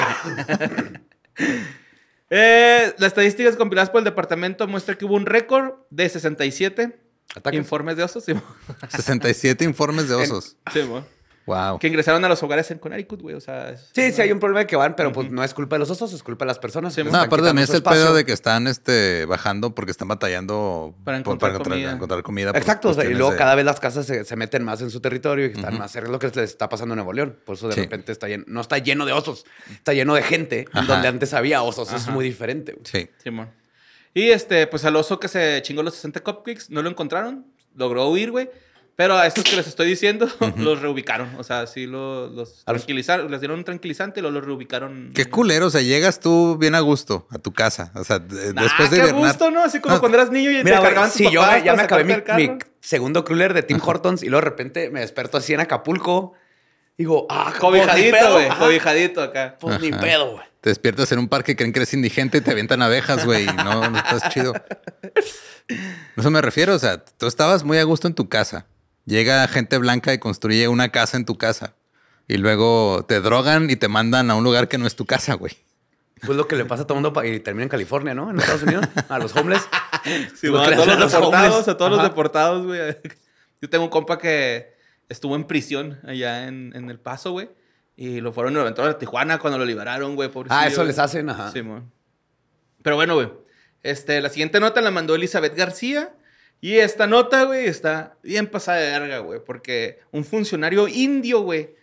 Las estadísticas compiladas por el departamento muestran que hubo un récord de 67 ¿Ataques? informes de osos, sí, 67 informes de osos. sí, mo. Wow. Que ingresaron a los hogares en Connecticut, güey. O sea, Sí, sí hay un problema de que van, pero pues no es culpa de los osos, es culpa de las personas. Sí, Les No, están aparte quitando también es su el pedo espacio. de que están bajando porque están batallando Para encontrar comida. encontrar comida. por Exacto, o sea, y cuestiones luego de- cada vez las casas se meten más en su territorio y que están más cerca. Es lo que les está pasando en Nuevo León. Por eso de Sí. repente está lleno, no está lleno de osos, está lleno de gente Ajá. donde antes había osos. Eso es Ajá. muy diferente. Güey. Sí. Simón. Y pues al oso que se chingó los 60 cupcakes, no lo encontraron. Logró huir, güey. Pero a estos que les estoy diciendo, los reubicaron. O sea, sí los A los- tranquilizaron. Les dieron un tranquilizante y luego los reubicaron. Qué culero, o sea, llegas tú bien a gusto a tu casa. O sea, después de qué hibernar. gusto, ¿no? Así como No. cuando eras niño y Mira, te güey, cargaban tus si yo papás ya para me acabé sacarte del mi carro. segundo cruller de Tim Hortons y luego de repente me desperto así en Acapulco Digo, Cobijadito, güey. Ajá. Cobijadito acá. Pues ni pedo, güey. Te despiertas en un parque, creen que eres indigente y te avientan abejas, güey. No estás chido. A eso me refiero. O sea, tú estabas muy a gusto en tu casa. Llega gente blanca y construye una casa en tu casa. Y luego te drogan y te mandan a un lugar que no es tu casa, güey. Pues lo que le pasa a todo el mundo y termina en California, ¿no? En Estados Unidos. A los homeless. Sí, Lo a que le todos hacen los a los deportados, homeless. a todos los Ajá. deportados, güey. Yo tengo un compa que estuvo en prisión allá en El Paso, güey. Y lo fueron y lo aventaron a Tijuana cuando lo liberaron, güey. Pobrecillo, Ah, eso güey. les hacen, ajá. Sí, mon. Pero bueno, güey. La siguiente nota la mandó Elizabeth García. Y esta nota, güey, está bien pasada de verga, güey. Porque un funcionario indio, güey,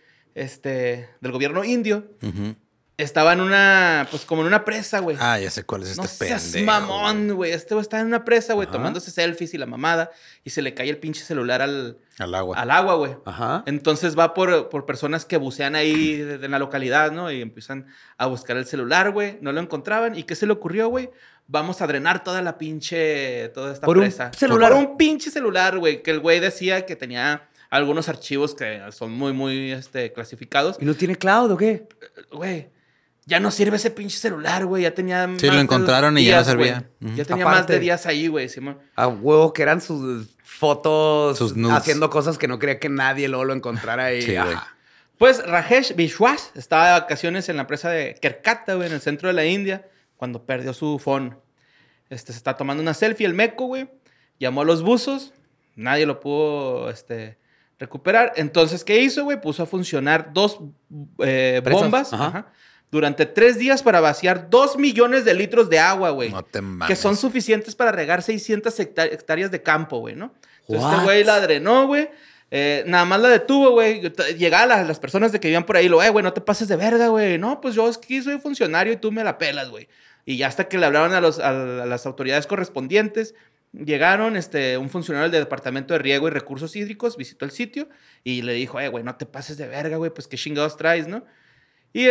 del gobierno indio, Ujú. estaba en una, pues como en una presa, güey. Ah, ya sé cuál es No este seas pendejo. mamón, güey. Este güey está en una presa, güey, Ajá. tomándose selfies y la mamada. Y se le cae el pinche celular al Al agua. agua, güey. Ajá. Entonces va por personas que bucean ahí en la localidad, ¿no? Y empiezan a buscar el celular, güey. No lo encontraban. ¿Y qué se le ocurrió, güey? Vamos a drenar toda esta Por un presa. celular. Por un pinche celular, güey. Que el güey decía que tenía algunos archivos que son muy clasificados. ¿Y no tiene cloud o qué? Güey, ya no sirve ese pinche celular, güey. Ya tenía Sí, lo más de encontraron y ya no servía. güey. Ujú. Ya tenía más Aparte. de días ahí, güey. Simón. A huevo que eran sus fotos Sus nudes. haciendo cosas que no quería que nadie luego lo encontrara ahí. Sí, güey. Ajá. Pues Rajesh Vishwas estaba de vacaciones en la presa de Kerkata, güey, en el centro de la India, cuando perdió su phone. Se está tomando una selfie, el meco, güey. Llamó a los buzos. Nadie lo pudo, recuperar. Entonces, ¿qué hizo, güey? Puso a funcionar dos bombas Ajá. durante 3 días para vaciar 2 millones de litros de agua, güey. No te mames. Que son suficientes para regar 600 hectáreas de campo, güey, ¿no? Entonces, What? este güey la drenó, güey. Nada más la detuvo, güey. Llegaban las personas de que vivían por ahí. Güey, no te pases de verga, güey. No, pues yo aquí soy funcionario y tú me la pelas, güey. Y ya hasta que le hablaron a las autoridades correspondientes, llegaron, un funcionario del Departamento de Riego y Recursos Hídricos visitó el sitio y le dijo, güey, no te pases de verga, güey, pues qué chingados traes, ¿no? Y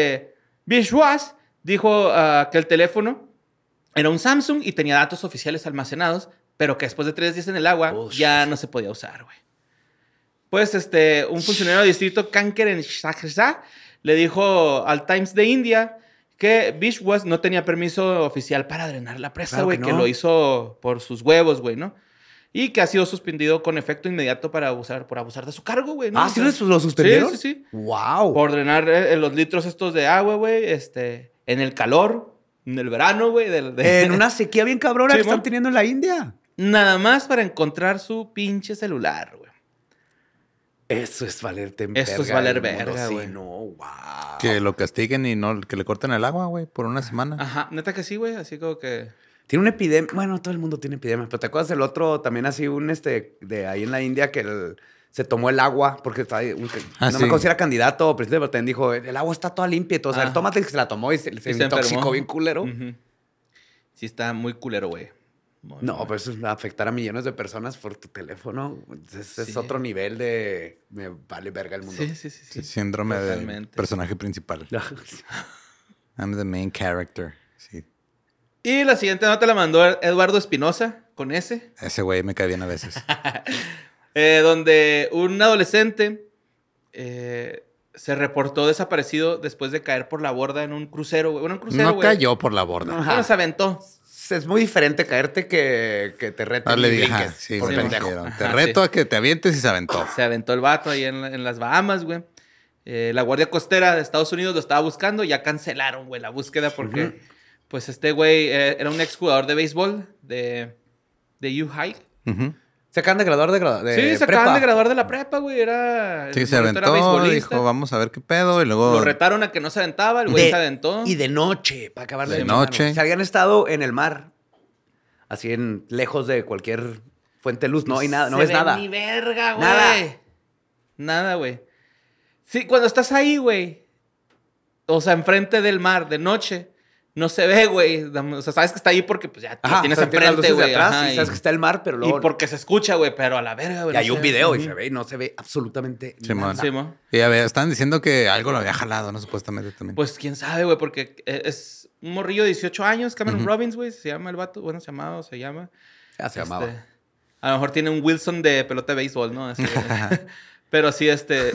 Vishwas dijo que el teléfono era un Samsung y tenía datos oficiales almacenados, pero que después de 3 días en el agua Bullshit. ya no se podía usar, güey. Pues un funcionario del distrito Kanker en Shahrzad le dijo al Times de India que Vishwas no tenía permiso oficial para drenar la presa, Claro güey, que que no. lo hizo por sus huevos, güey, ¿no? Y que ha sido suspendido con efecto inmediato por abusar de su cargo, güey, ¿no? Ah, O ¿sí sea, lo suspendieron? Sí, sí, sí. ¡Wow! Por drenar los litros estos de agua, güey, en el calor, en el verano, güey. En una sequía bien cabrona Sí, que están ¿no? teniendo en la India. Nada más para encontrar su pinche celular, güey. Eso es valerte en Eso es verga valer el mundo, verga, sí, güey. no, wow. Que lo castiguen y no que le corten el agua, güey, por una semana. Ajá, neta que sí, güey. Así como que... Tiene una epidemia. Bueno, todo el mundo tiene epidemias, pero ¿te acuerdas del otro también así, de ahí en la India que se tomó el agua porque estaba no sí. me acuerdo si era candidato o presidente, pero también dijo, el agua está toda limpia y todo. O sea, Ah. tómate que se la tomó y se y intoxicó enfermó. bien culero. Ujú. Sí está muy culero, güey. Muy, No, muy. pues afectar a millones de personas por tu teléfono. Ese es Sí. otro nivel de me vale verga el mundo. Sí, sí, sí. Sí, sí. síndrome del Totalmente. personaje principal. I'm the main character. Sí. Y la siguiente nota la mandó Eduardo Espinosa, con S. Ese güey me cae bien a veces. Donde un adolescente se reportó desaparecido después de caer por la borda en un crucero, güey. Bueno, un crucero, No güey. cayó por la borda. Ajá. Bueno, se aventó. Es muy diferente caerte que te reten No le y dije, brinques sí, por me pendejo. dijeron, te Ajá, reto sí. a que te avientes y se aventó. Se aventó el vato ahí en las Bahamas, güey. La Guardia Costera de Estados Unidos lo estaba buscando. Ya cancelaron, güey, la búsqueda porque, pues, este güey era un exjugador de béisbol de U High. Ujú. Se acaban de graduar de Sí, se prepa. acaban de graduar de la prepa, güey. Sí, se el vato era aventó, beisbolista. dijo, vamos a ver qué pedo. Y luego Lo retaron a que no se aventaba, el güey se aventó. Y de noche, para acabar de De noche. Si habían estado en el mar, así lejos de cualquier fuente de luz, no hay nada, no Se ves ve nada. Ni verga, güey. Nada. Nada, güey. Sí, cuando estás ahí, güey. O sea, enfrente del mar, de noche. No se ve, güey. O sea, sabes que está ahí porque pues ya Ajá, tienes o sea, tienes las enfrente, luces de güey. atrás Ajá, y sabes que está el mar, pero luego... y porque se escucha, güey, pero a la verga, güey. Y hay no un se video ve. y se ve y no se ve absolutamente Simón. nada. Sí, mo. Y a ver, estaban diciendo que algo lo había jalado, ¿no? Supuestamente también. Pues quién sabe, güey, porque es un morrillo de 18 años, Cameron Ujú. Robbins, güey, se llama el vato. Bueno, se llamaba o se llama. Ya se llamaba. A lo mejor tiene un Wilson de pelota de béisbol, ¿no? Así, güey. Pero sí,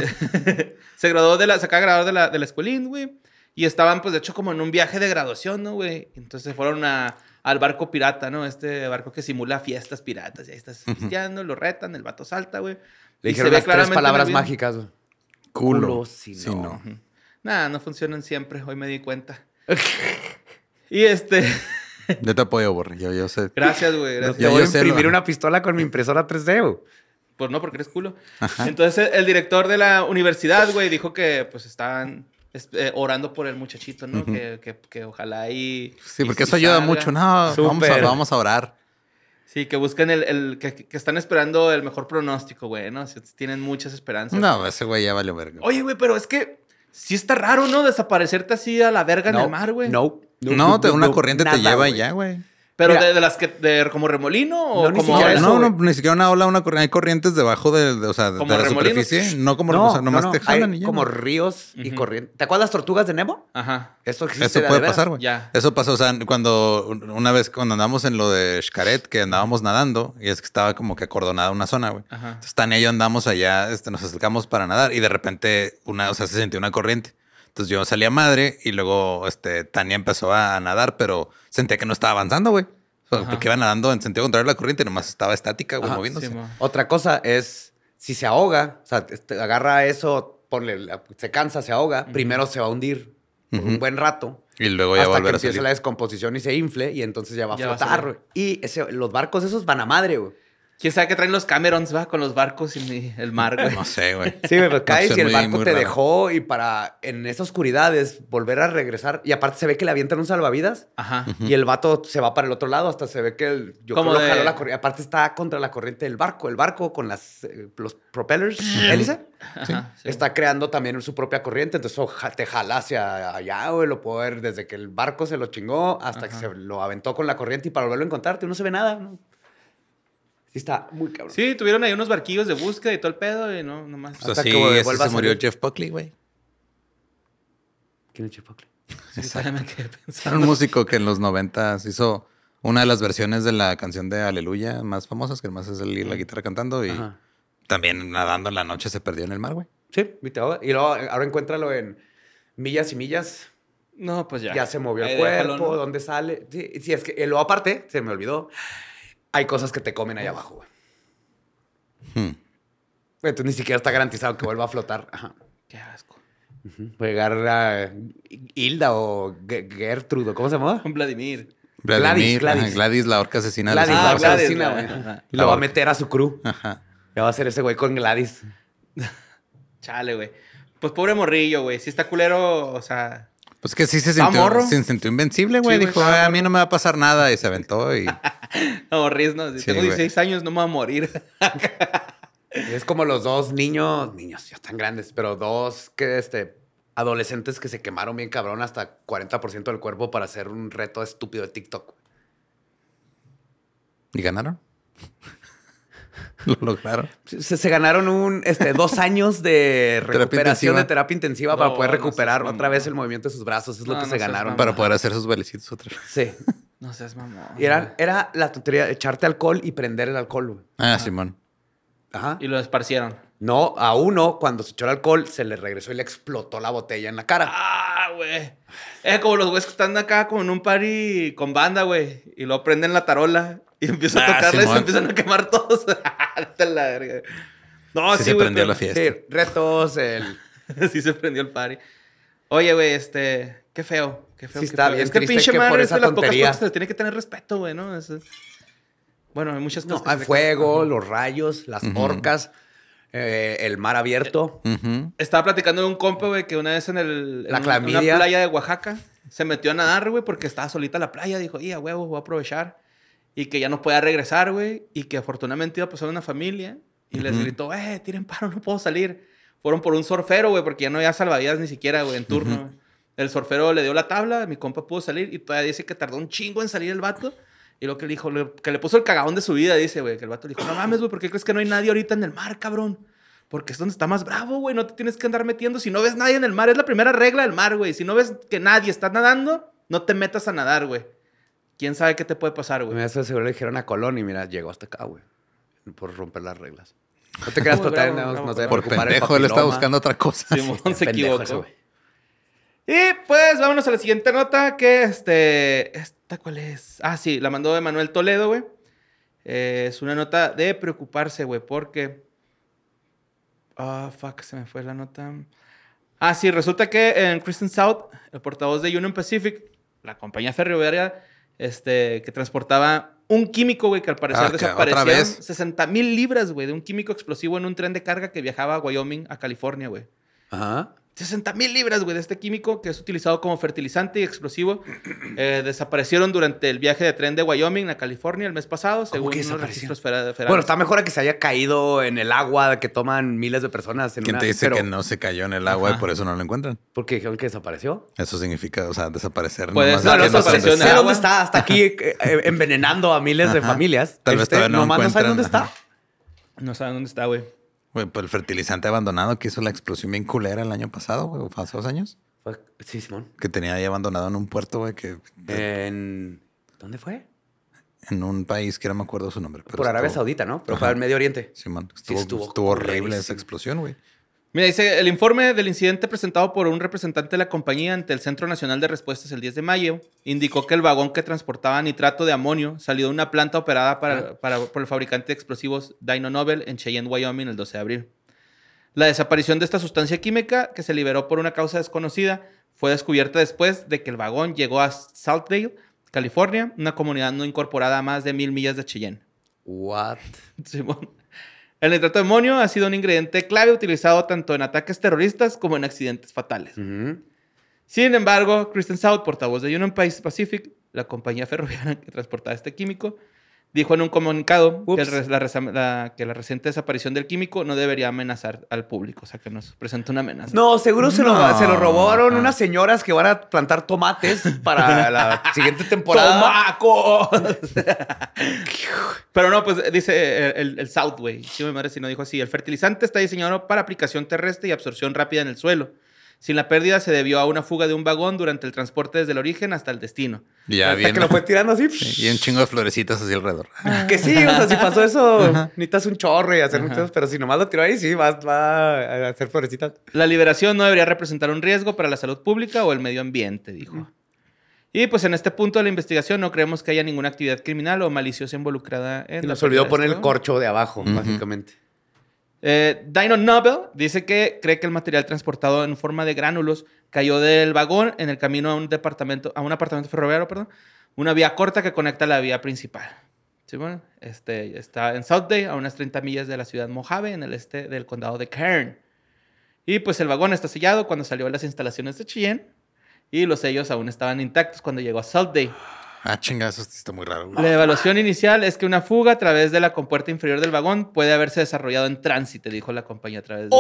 se acaba de graduar de la escuelín, güey. Y estaban, pues, de hecho, como en un viaje de graduación, ¿no, güey? Entonces se fueron al barco pirata, ¿no? Este barco que simula fiestas piratas. Y ahí estás pisteando, lo retan, el vato salta, güey. Le Y dijeron se ve las tres claramente en el palabras video. mágicas, güey. Culo. si Sí, no. no. Nada, no funcionan siempre. Hoy me di cuenta. Y Yo te apoyo, Borre. Yo sé. Gracias, güey. No Gracias. te Ya, voy a yo sé imprimir lo- una pistola con mi impresora 3D, güey. Pues no, porque eres culo. Entonces, el director de la universidad, güey, dijo que, pues, estaban orando por el muchachito, ¿no? Que ojalá y... Sí, y porque si eso ayuda salga. mucho. No, Súper. vamos a orar. Sí, que busquen que están esperando el mejor pronóstico, güey, ¿no? Si tienen muchas esperanzas. No, ese güey ya valió verga. Oye, güey, pero es que sí está raro, ¿no? Desaparecerte así a la verga en el mar, güey. No. Una corriente te nada, lleva güey. ya, güey. Pero Mira. de las que... ¿Como remolino o No, ni como... siquiera olas? eso, No, güey. ni siquiera una ola, hay corrientes debajo o sea, ¿Como de la remolinos? superficie. No como, No, o sea, nomás te jalan Hay y ya. como güey. ríos y Ujú. corrientes. ¿Te acuerdas las tortugas de Nemo? Ajá. Eso existe Eso de puede veras. pasar, güey. Ya. Eso pasó, o sea, una vez cuando andamos en lo de Xcaret, que andábamos nadando, y es que estaba como que acordonada una zona, güey. Ajá. Entonces, Tania y yo andamos allá, nos acercamos para nadar, y de repente, se sintió una corriente. Entonces, yo salí a madre, y luego, Tania empezó a nadar, pero sentía que no estaba avanzando, güey. O sea, Ajá. porque iba nadando en sentido contrario a la corriente, nomás estaba estática, güey, Ajá, moviéndose. Sí, mo. Otra cosa es, si se ahoga, o sea, agarra eso, se cansa, se ahoga, primero se va a hundir por un buen rato. Y luego ya va a Hasta que volver a empiece salir. la descomposición y se infle y entonces ya va a Ya va a flotar, salir. güey. Y los barcos esos van a madre, güey. ¿Quién sabe qué traen los Camerons, va? Con los barcos y el mar, güey. No sé, güey. Sí, güey, pues caes Opción y el muy- barco muy te rara. dejó y para en esa oscuridad es volver a regresar. Y aparte se ve que le avientan un salvavidas Ajá. y el vato se va para el otro lado. Hasta se ve que yo Como creo que de- jaló la corriente. Aparte está contra la corriente del barco. El barco con los propellers, hélice, Ajá, sí. está creando también su propia corriente. Entonces eso te jala hacia allá, güey. Lo puedo ver desde que el barco se lo chingó hasta que se lo aventó con la corriente y para volverlo a encontrarte no se ve nada, ¿no? Sí está muy cabrón. Sí, tuvieron ahí unos barquillos de búsqueda y todo el pedo y no, nomás. Pues Hasta así, que vuelva así a se murió salir. Jeff Buckley, güey. ¿Quién es Chipotle? Sí, todavía me quedé Era pensando. un músico que en los 90s hizo una de las versiones de la canción de Aleluya más famosas, que además es la guitarra cantando y Ajá. también nadando en la noche se perdió en el mar, güey. Sí, y te ahoga. Y luego ahora encuéntralo en millas y millas. No, pues ya. Ya se movió el Ahí cuerpo, déjalo, ¿no? dónde sale. Sí, sí, es que y luego aparte, se me olvidó, hay cosas que te comen ahí abajo, güey. Entonces ni siquiera está garantizado que vuelva a flotar. Ajá. Qué asco. Puede llegar a Hilda o Gertrude, ¿cómo se llama? Con Vladimir. Vladimir, Gladys. ajá, Gladys, la orca asesina. de Gladys, los la Simpsons. orca Gladys, asesina, güey. güey. Ajá. Y lo va a orca. meter a su crew. Ajá. Ya va a ser ese güey con Gladys. Chale, güey. Pues pobre morrillo, güey. Si está culero, o sea... Pues que sí ¿Estaba morro? se sintió invencible, güey. Sí, güey, Dijo, estaba a mí no me va a pasar nada y se aventó y... No, Riz, no. Si Sí, tengo güey. 16 años, no me voy a morir. Es como los dos niños ya están grandes, pero dos adolescentes que se quemaron bien cabrón hasta 40% del cuerpo para hacer un reto estúpido de TikTok. ¿Y ganaron? Lo lograron. Se ganaron 2 años de recuperación intensiva. de terapia intensiva para No, poder no recuperar seas otra vez mamón. el movimiento de sus brazos. Es lo No, que no se seas ganaron. mamón. Para poder hacer sus bailecitos otra vez. Sí. No seas mamón. Y era la tontería, echarte alcohol y prender el alcohol, güey. Ah, Simón. Ajá. Y lo esparcieron. No, a uno, cuando se echó el alcohol, se le regresó y le explotó la botella en la cara. Ah, güey. Como los güeyes que están acá como en un party con banda, güey. Y luego prenden la tarola y empiezan a Ah, tocarla y se Simón. empiezan a quemar todos. Vete a la verga. No, Sí sí, se güey. prendió la pero- fiesta. Sí, retos, Sí se prendió el party. Oye, güey, qué feo. Qué feo. Sí, qué está feo. bien Es que triste pinche que mar por es esa de las pocas tontería. cosas que se tiene que tener respeto, güey, ¿no? Bueno, hay muchas No, cosas. que hay se- fuego, Ajá. los rayos, las orcas, el mar abierto. Ujú. Estaba platicando de un compa, güey, que una vez en La una clamidia. playa de Oaxaca se metió a nadar, güey, porque estaba solita la playa. Dijo, a huevo, voy a aprovechar. Y que ya no podía regresar, güey. Y que afortunadamente iba a pasar una familia. Y les gritó, tiren paro, no puedo salir. Fueron por un surfero, güey, porque ya no había salvavidas ni siquiera, güey, en turno. Güey. El surfero le dio la tabla, mi compa pudo salir. Y todavía dice que tardó un chingo en salir el vato. Y lo que le dijo, que le puso el cagadón de su vida, dice, güey. Que el vato le dijo, no mames, güey, ¿por qué crees que no hay nadie ahorita en el mar, cabrón? Porque es donde está más bravo, güey. No te tienes que andar metiendo. Si no ves nadie en el mar, es la primera regla del mar, güey. Si no ves que nadie está nadando, no te metas a nadar, güey. ¿Quién sabe qué te puede pasar, güey? Eso seguro le dijeron a Colón y mira, llegó hasta acá, güey. Por romper las reglas. No te creas, Muy pero bravo, no bravo. se Por preocupar el pendejo, él estaba papiloma. buscando otra cosa. Simón se Pendejo ese equivocó. güey. Y pues vámonos a la siguiente nota que ¿esta cuál es? Ah, sí, la mandó Emanuel Toledo, güey. Es una nota de preocuparse, güey, porque... fuck, se me fue la nota. Ah, sí, resulta que en Kristen South, el portavoz de Union Pacific, la compañía ferroviaria, que transportaba un químico, güey, que al parecer ¿otra desaparecieron vez? 60,000 libras, güey, de un químico explosivo en un tren de carga que viajaba a Wyoming, a California, güey. Ajá. 60,000 libras, güey, de este químico que es utilizado como fertilizante y explosivo. Desaparecieron durante el viaje de tren de Wyoming a California el mes pasado, según que unos desaparecieron? registros federales. Bueno, está mejor a que se haya caído en el agua que toman miles de personas. En ¿Quién una... te dice pero- que no se cayó en el agua Ajá. y por eso no lo encuentran? Porque dijeron que desapareció. Eso significa, o sea, desaparecer. Pues, nomás no, de no que se desapareció en Sé el investiga. dónde agua. está, hasta aquí envenenando a miles de Ajá. familias. Tal vez todavía no nomás no saben dónde encuentran, está. No saben dónde está, güey. Güey, pues el fertilizante abandonado que hizo la explosión bien culera el año pasado, güey, o hace 2 años. Sí, Simón. Que tenía ahí abandonado en un puerto, güey, que ¿Dónde fue? en un país que no me acuerdo su nombre. Pero Por Arabia estuvo- Saudita, ¿no? Pero Ajá. fue al Medio Oriente. Simón, Sí, estuvo horrible esa culerísimo. explosión, güey. Mira, dice, el informe del incidente presentado por un representante de la compañía ante el Centro Nacional de Respuestas el 10 de mayo indicó que el vagón que transportaba nitrato de amonio salió de una planta operada por el fabricante de explosivos Dyno Nobel en Cheyenne, Wyoming, el 12 de abril. La desaparición de esta sustancia química, que se liberó por una causa desconocida, fue descubierta después de que el vagón llegó a Saltdale, California, una comunidad no incorporada a más de 1,000 millas de Cheyenne. What? Simón. El nitrato de amonio ha sido un ingrediente clave utilizado tanto en ataques terroristas como en accidentes fatales. Ujú. Sin embargo, Kristen South, portavoz de Union Pacific, la compañía ferroviaria que transportaba este químico, dijo en un comunicado que, Ups. que la reciente desaparición del químico no debería amenazar al público, o sea, que nos presenta una amenaza. No, seguro se lo No. robaron unas señoras que van a plantar tomates para la siguiente temporada. ¡Tomaco! Pero no, pues dice el South, güey. Sí, mi madre si no dijo así. El fertilizante está diseñado para aplicación terrestre y absorción rápida en el suelo. Sin la pérdida se debió a una fuga de un vagón durante el transporte desde el origen hasta el destino. Y ya Hasta bien. que lo fue tirando así. Y un chingo de florecitas así alrededor. Que sí, o sea, si pasó eso, necesitas un chorro y hacer muchas, pero si nomás lo tiró ahí, sí, va a hacer florecitas. La liberación no debería representar un riesgo para la salud pública o el medio ambiente, dijo. Y pues en este punto de la investigación no creemos que haya ninguna actividad criminal o maliciosa involucrada en Y la nos olvidó pérdida de poner este el vagón. corcho de abajo, básicamente. Dyno Nobel dice que cree que el material transportado en forma de gránulos cayó del vagón en el camino a un apartamento ferroviario, perdón, una vía corta que conecta la vía principal. ¿Sí, bueno? Está en Southdale, a unas 30 millas de la ciudad Mojave, en el este del condado de Kern. Y pues el vagón está sellado cuando salió de las instalaciones de Cheyenne y los sellos aún estaban intactos cuando llegó a Southdale. Ah, chinga, eso sí está muy raro, güey. La evaluación inicial es que una fuga a través de la compuerta inferior del vagón puede haberse desarrollado en tránsito, dijo la compañía a través de...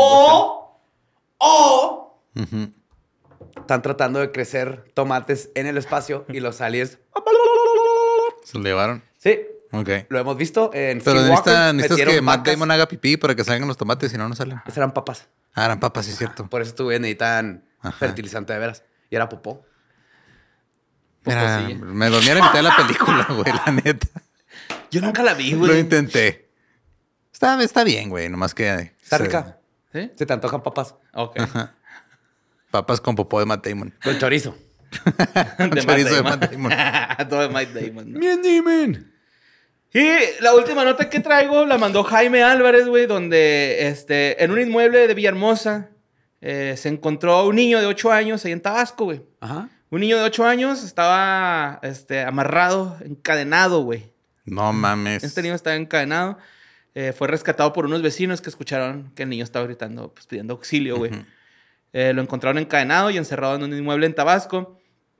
Ujú. Están tratando de crecer tomates en el espacio y los aliens... Se lo llevaron. Sí, Ok. lo hemos visto en Pero Skinwalker, necesitas que metieron Matt vacas. Damon haga pipí para que salgan los tomates, si no, no salen. Esas eran papas. Ah, eran papas, sí es cierto. Por eso necesitan Ajá. fertilizante de veras. Y era popó. Mira, Poposilla. me dormí a la mitad de la película, güey, la neta. Yo nunca la vi, Lo güey. intenté. Está bien, güey, nomás que... Está rica. ¿Sí? Se te antojan papas. Ok. Papas con popó de Matt Damon. Con chorizo. De Chorizo de Matt Matt Damon. Todo de Matt Damon, ¿no? Bien, Damon. Y la última nota que traigo la mandó Jaime Álvarez, güey, donde en un inmueble de Villahermosa se encontró un niño de 8 años ahí en Tabasco, güey. Ajá. Un niño de 8 años estaba amarrado, encadenado, güey. No mames. Este niño estaba encadenado. Fue rescatado por unos vecinos que escucharon que el niño estaba gritando, pues pidiendo auxilio, güey. Ujú. Lo encontraron encadenado y encerrado en un inmueble en Tabasco.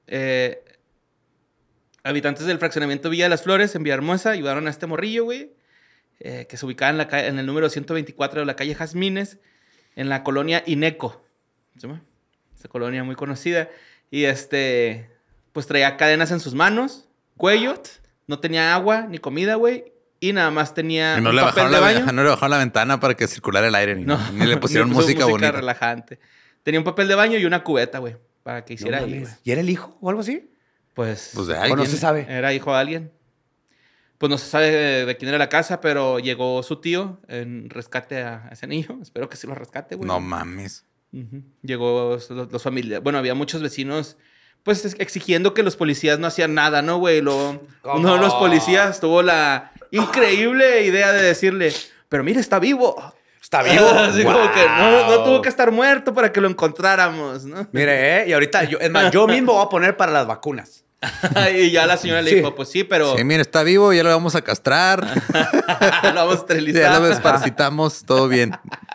Habitantes del fraccionamiento Villa de las Flores en Villahermosa ayudaron a este morrillo, güey, que se ubicaba en el número 124 de la calle Jazmines, en la colonia Ineco. ¿Sí, ma? Esta colonia muy conocida. Y pues traía cadenas en sus manos, cuello, no tenía agua ni comida, güey, y nada más tenía Y no un le, papel bajaron de la, baño. no le bajaron la ventana para que circulara el aire, No, ni le pusieron puso música bonita. relajante. Tenía un papel de baño y una cubeta, güey, para que hiciera ahí, güey. ¿Y era el hijo o algo así? Pues Pues de O alguien. no se sabe. era hijo de alguien. Pues no se sabe de quién era la casa, pero llegó su tío en rescate a ese niño. Espero que sí lo rescate, güey. No mames. Llegó los familiares. Bueno, había muchos vecinos, pues, exigiendo que los policías no hacían nada, ¿no, güey? Uno de los policías tuvo la increíble idea de decirle, pero mira, está vivo. ¿Está vivo? Así como que no tuvo que estar muerto para que lo encontráramos, ¿no? Mire, y ahorita, yo mismo voy a poner para las vacunas. Y ya la señora le dijo, pues sí, pero... Sí, mira, está vivo, ya lo vamos a castrar. lo vamos a esterilizar. Ya lo desparasitamos, todo bien.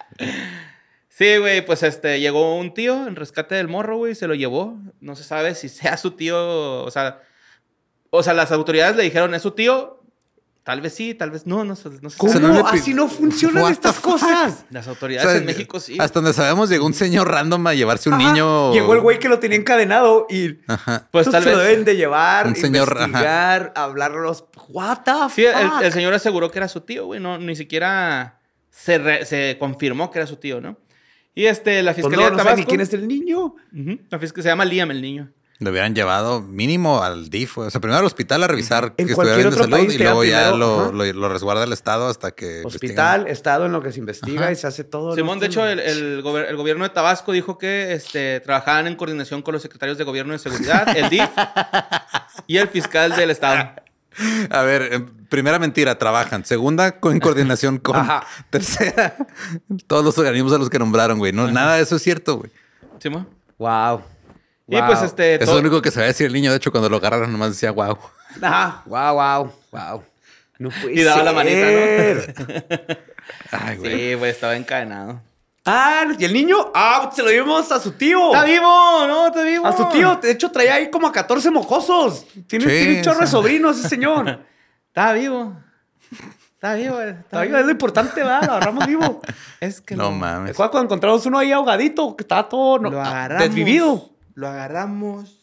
Sí, güey, pues llegó un tío en rescate del morro, güey, se lo llevó. No se sabe si sea su tío, o sea, las autoridades le dijeron, ¿es su tío? Tal vez sí, tal vez no se ¿Cómo? sabe. Así no funcionan What estas the fuck? cosas. Las autoridades en México sí. Hasta donde sabemos, llegó un señor random a llevarse un Ajá. niño. Llegó el güey que lo tenía encadenado y... Ajá. Pues tal se lo vez... deben de llevar, Un señor, investigar, hablarlos. What the Sí, fuck? el señor aseguró que era su tío, güey. No, ni siquiera se confirmó que era su tío, ¿no? Y la Pues fiscalía no de sabe Tabasco... ni quién es el niño. La fiscalía se llama Liam, el niño. Lo hubieran llevado mínimo al DIF. O sea, primero al hospital a revisar que En estuviera cualquier bien de otro salud país y te luego dan ya primero, lo resguarda el Estado hasta que Hospital, investiguen. estado en lo que se investiga y se hace todo. Simón, de hecho, el gobierno de Tabasco dijo que trabajaban en coordinación con los secretarios de gobierno de seguridad, el DIF y el fiscal del estado. A ver, primera mentira, trabajan. Segunda, en coordinación con. Ajá. Tercera, todos los organismos a los que nombraron, güey. No, nada de eso es cierto, güey. Simón. Wow. Y pues Eso es lo único que se va a decir el niño. De hecho, cuando lo agarraron, nomás decía, wow. Ajá. Wow. No puede Y daba la ser. manita, ¿no? Ay, güey. Sí, güey, estaba encadenado. ¿Y el niño? Se lo llevamos a su tío. ¡Está vivo! ¡No, está vivo! A su tío. De hecho, traía ahí como a 14 mocosos. Tiene un chorro de sobrinos ese señor. Está vivo. Está vivo. Está vivo, es lo importante, ¿verdad? Lo agarramos vivo. Es que No ¿Te mames. acuerdas cuando encontramos uno ahí ahogadito? Que estaba todo lo agarramos. desvivido. Lo agarramos.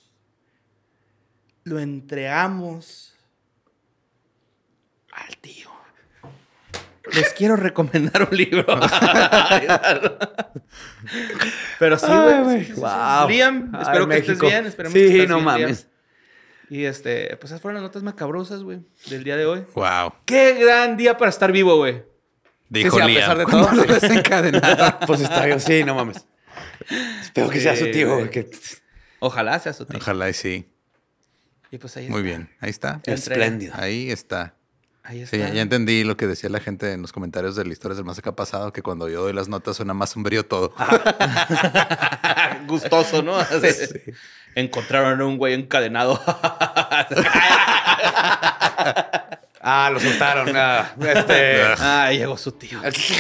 Lo entregamos al tío. Les quiero recomendar un libro. Pero sí, güey. Sí. Wow. Liam, espero que estés bien. Esperemos que Sí, estés no bien, mames. Liam. Y pues esas fueron las notas macabrosas, güey, del día de hoy. Wow. Qué gran día para estar vivo, güey. Dijo Sí, a Liam. pesar de cuando todo. lo desencadenaron. Pues está bien, sí, no mames. Espero que sea su tío. güey. Que... Ojalá sea su tío. Ojalá y sí. Y pues ahí Muy está. bien. Ahí está. Espléndido. Ahí está. Ahí Sí, está. ya entendí lo que decía la gente en los comentarios de la historia del más acá pasado, que cuando yo doy las notas suena más sombrío todo. Gustoso, ¿no? Encontraron a un güey encadenado. Lo soltaron. Llegó su tío.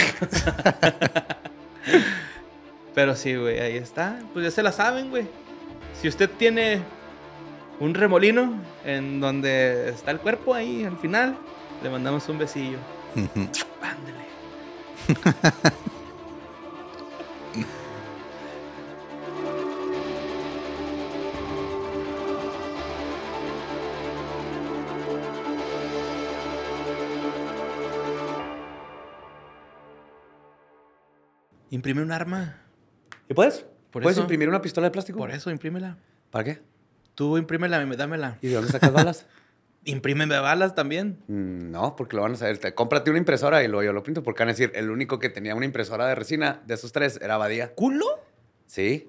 Pero sí, güey, ahí está. Pues ya se la saben, güey. Si usted tiene un remolino en donde está el cuerpo ahí al final, le mandamos un besillo. Ujú. Ándele. Imprime un arma. ¿Y puedes? Por ¿Puedes eso. imprimir una pistola de plástico? Por eso, imprímela. ¿Para qué? Tú imprímela, dámela. ¿Y de dónde sacas balas? Imprímeme balas también. No, porque lo van a saber. Cómprate una impresora y luego yo lo pinto. Porque van a decir, el único que tenía una impresora de resina de esos tres era Badía. ¿Culo? Sí.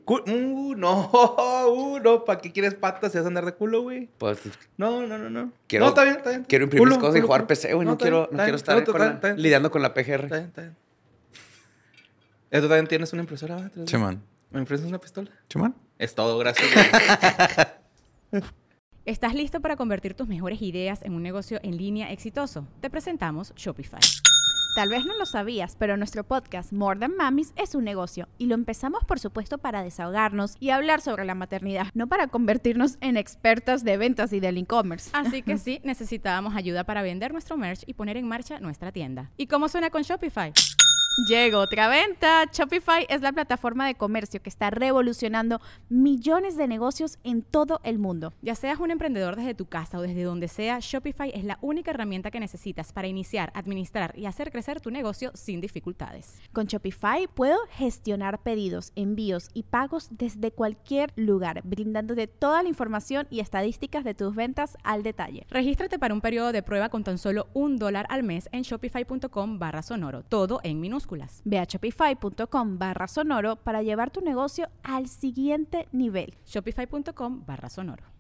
No. ¿Para qué quieres patas si vas a andar de culo, güey? Pues No. Quiero- No, está bien. quiero imprimir mis Culo, cosas y culo, jugar culo. PC, güey. No está quiero, bien, no quiero está estar bien. con la- lidiando con la PGR. Está bien. ¿Tú también tienes una impresora? ¿Va? Simón. ¿Me impresas una pistola? Simón. Es todo, gracias. güey. ¿Estás listo para convertir tus mejores ideas en un negocio en línea exitoso? Te presentamos Shopify. Tal vez no lo sabías, pero nuestro podcast More Than Mamis es un negocio y lo empezamos por supuesto para desahogarnos y hablar sobre la maternidad, no para convertirnos en expertas de ventas y del e-commerce. Así que sí, necesitábamos ayuda para vender nuestro merch y poner en marcha nuestra tienda. ¿Y cómo suena con Shopify? Llegó otra venta. Shopify es la plataforma de comercio que está revolucionando millones de negocios en todo el mundo. Ya seas un emprendedor desde tu casa o desde donde sea, Shopify es la única herramienta que necesitas para iniciar, administrar y hacer crecer tu negocio sin dificultades. Con Shopify puedo gestionar pedidos, envíos y pagos desde cualquier lugar, brindándote toda la información y estadísticas de tus ventas al detalle. Regístrate para un periodo de prueba con tan solo $1 al mes en shopify.com/sonoro, todo en minúsculas. Ve a shopify.com/sonoro para llevar tu negocio al siguiente nivel. Shopify.com/sonoro.